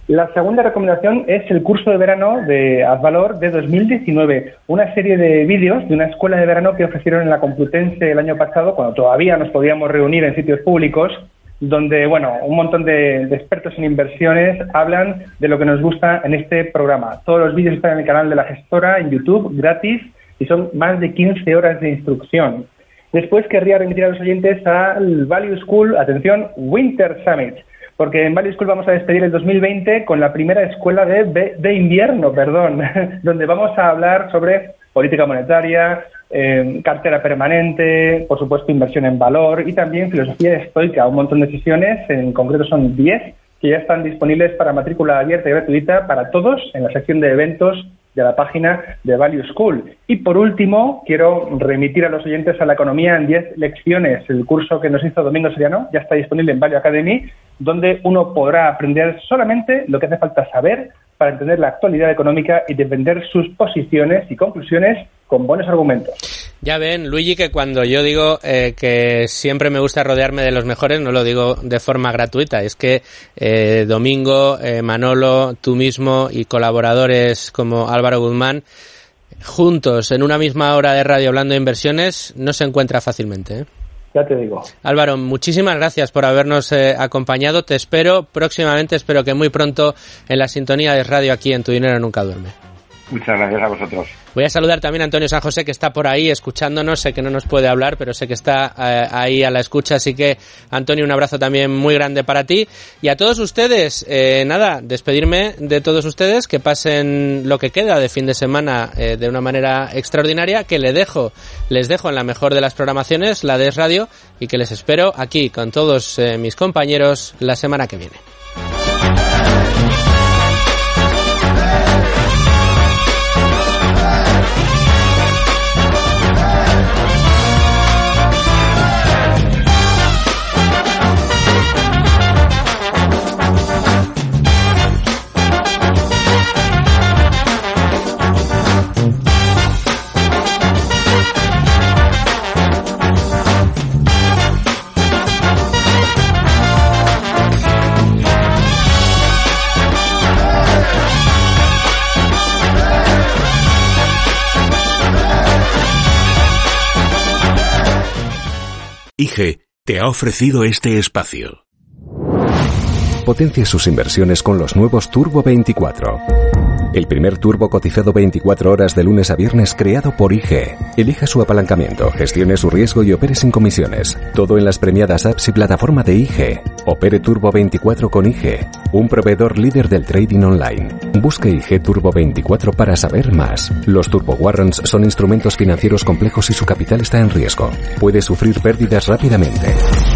La segunda recomendación es el curso de verano de Advalor de 2019, una serie de vídeos de una escuela de verano que ofrecieron en la Complutense el año pasado, cuando todavía nos podíamos reunir en sitios públicos, donde, bueno, un montón de expertos en inversiones hablan de lo que nos gusta en este programa. Todos los vídeos están en el canal de la gestora, en YouTube, gratis, y son más de 15 horas de instrucción. Después querría remitir a los oyentes al Value School, atención, Winter Summit, porque en Value School vamos a despedir el 2020 con la primera escuela de invierno, donde vamos a hablar sobre política monetaria, cartera permanente, por supuesto inversión en valor y también filosofía estoica, un montón de sesiones, en concreto son 10, que ya están disponibles para matrícula abierta y gratuita para todos en la sección de eventos de la página de Value School. Y por último, quiero remitir a los oyentes a la economía en 10 lecciones. El curso que nos hizo Domingo Soriano ya está disponible en Value Academy, donde uno podrá aprender solamente lo que hace falta saber para entender la actualidad económica y defender sus posiciones y conclusiones con buenos argumentos. Ya ven, Luigi, que cuando yo digo que siempre me gusta rodearme de los mejores, no lo digo de forma gratuita. Es que Domingo, Manolo, tú mismo y colaboradores como Álvaro Guzmán, juntos en una misma hora de radio hablando de inversiones, no se encuentra fácilmente, ¿eh? Ya te digo. Álvaro, muchísimas gracias por habernos acompañado. Te espero próximamente, espero que muy pronto en la sintonía de radio aquí en Tu Dinero Nunca Duerme. Muchas gracias a vosotros. Voy a saludar también a Antonio San José, que está por ahí escuchándonos. Sé que no nos puede hablar, pero sé que está ahí a la escucha. Así que, Antonio, un abrazo también muy grande para ti. Y a todos ustedes, despedirme de todos ustedes, que pasen lo que queda de fin de semana de una manera extraordinaria, que les dejo en la mejor de las programaciones, la de Es Radio, y que les espero aquí con todos mis compañeros la semana que viene. IGE te ha ofrecido este espacio. Potencia sus inversiones con los nuevos Turbo 24. El primer turbo cotizado 24 horas de lunes a viernes creado por IGE. Elija su apalancamiento, gestione su riesgo y opere sin comisiones. Todo en las premiadas apps y plataforma de IGE. Opere Turbo 24 con IGE, un proveedor líder del trading online. Busque IGE Turbo 24 para saber más. Los Turbo Warrants son instrumentos financieros complejos y su capital está en riesgo. Puede sufrir pérdidas rápidamente.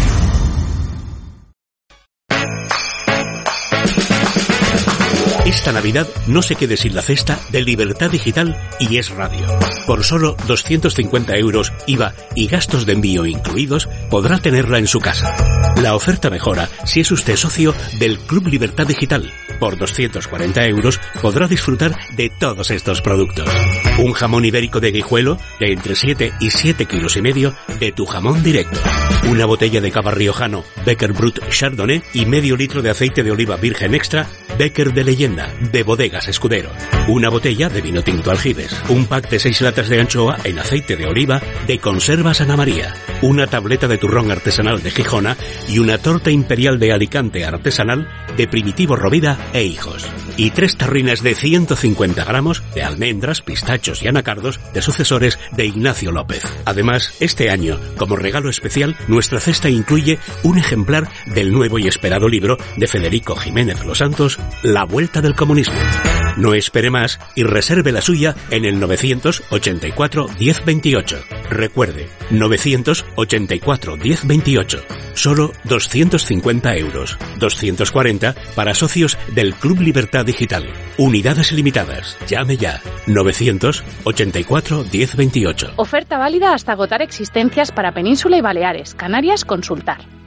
Esta Navidad no se quede sin la cesta de Libertad Digital y Es Radio. Por solo 250 euros IVA y gastos de envío incluidos, podrá tenerla en su casa. La oferta mejora si es usted socio del Club Libertad Digital. Por 240 euros podrá disfrutar de todos estos productos. Un jamón ibérico de Guijuelo de entre 7 y 7,5 kilos de tu jamón directo. Una botella de cava riojano Becker Brut Chardonnay y medio litro de aceite de oliva virgen extra Becker de Leyenda de Bodegas Escudero. Una botella de vino tinto Aljibes. Un pack de 6 latas de anchoa en aceite de oliva de Conservas Ana María. Una tableta de turrón artesanal de Gijona y una torta imperial de Alicante artesanal de Primitivo Rovira e Hijos. Y 3 tarrines de 150 gramos de almendras, pistachos y anacardos de sucesores de Ignacio López. Además, este año, como regalo especial, nuestra cesta incluye un ejemplar del nuevo y esperado libro de Federico Jiménez Los Santos, La Vuelta del Comunismo. No espere más y reserve la suya en el 984 1028. Recuerde, 984 1028. Solo 250 euros. 240 para socios del Club Libertad Digital. Unidades limitadas. Llame ya. 984 1028. Oferta válida hasta agotar existencias para Península y Baleares. Canarias, consultar.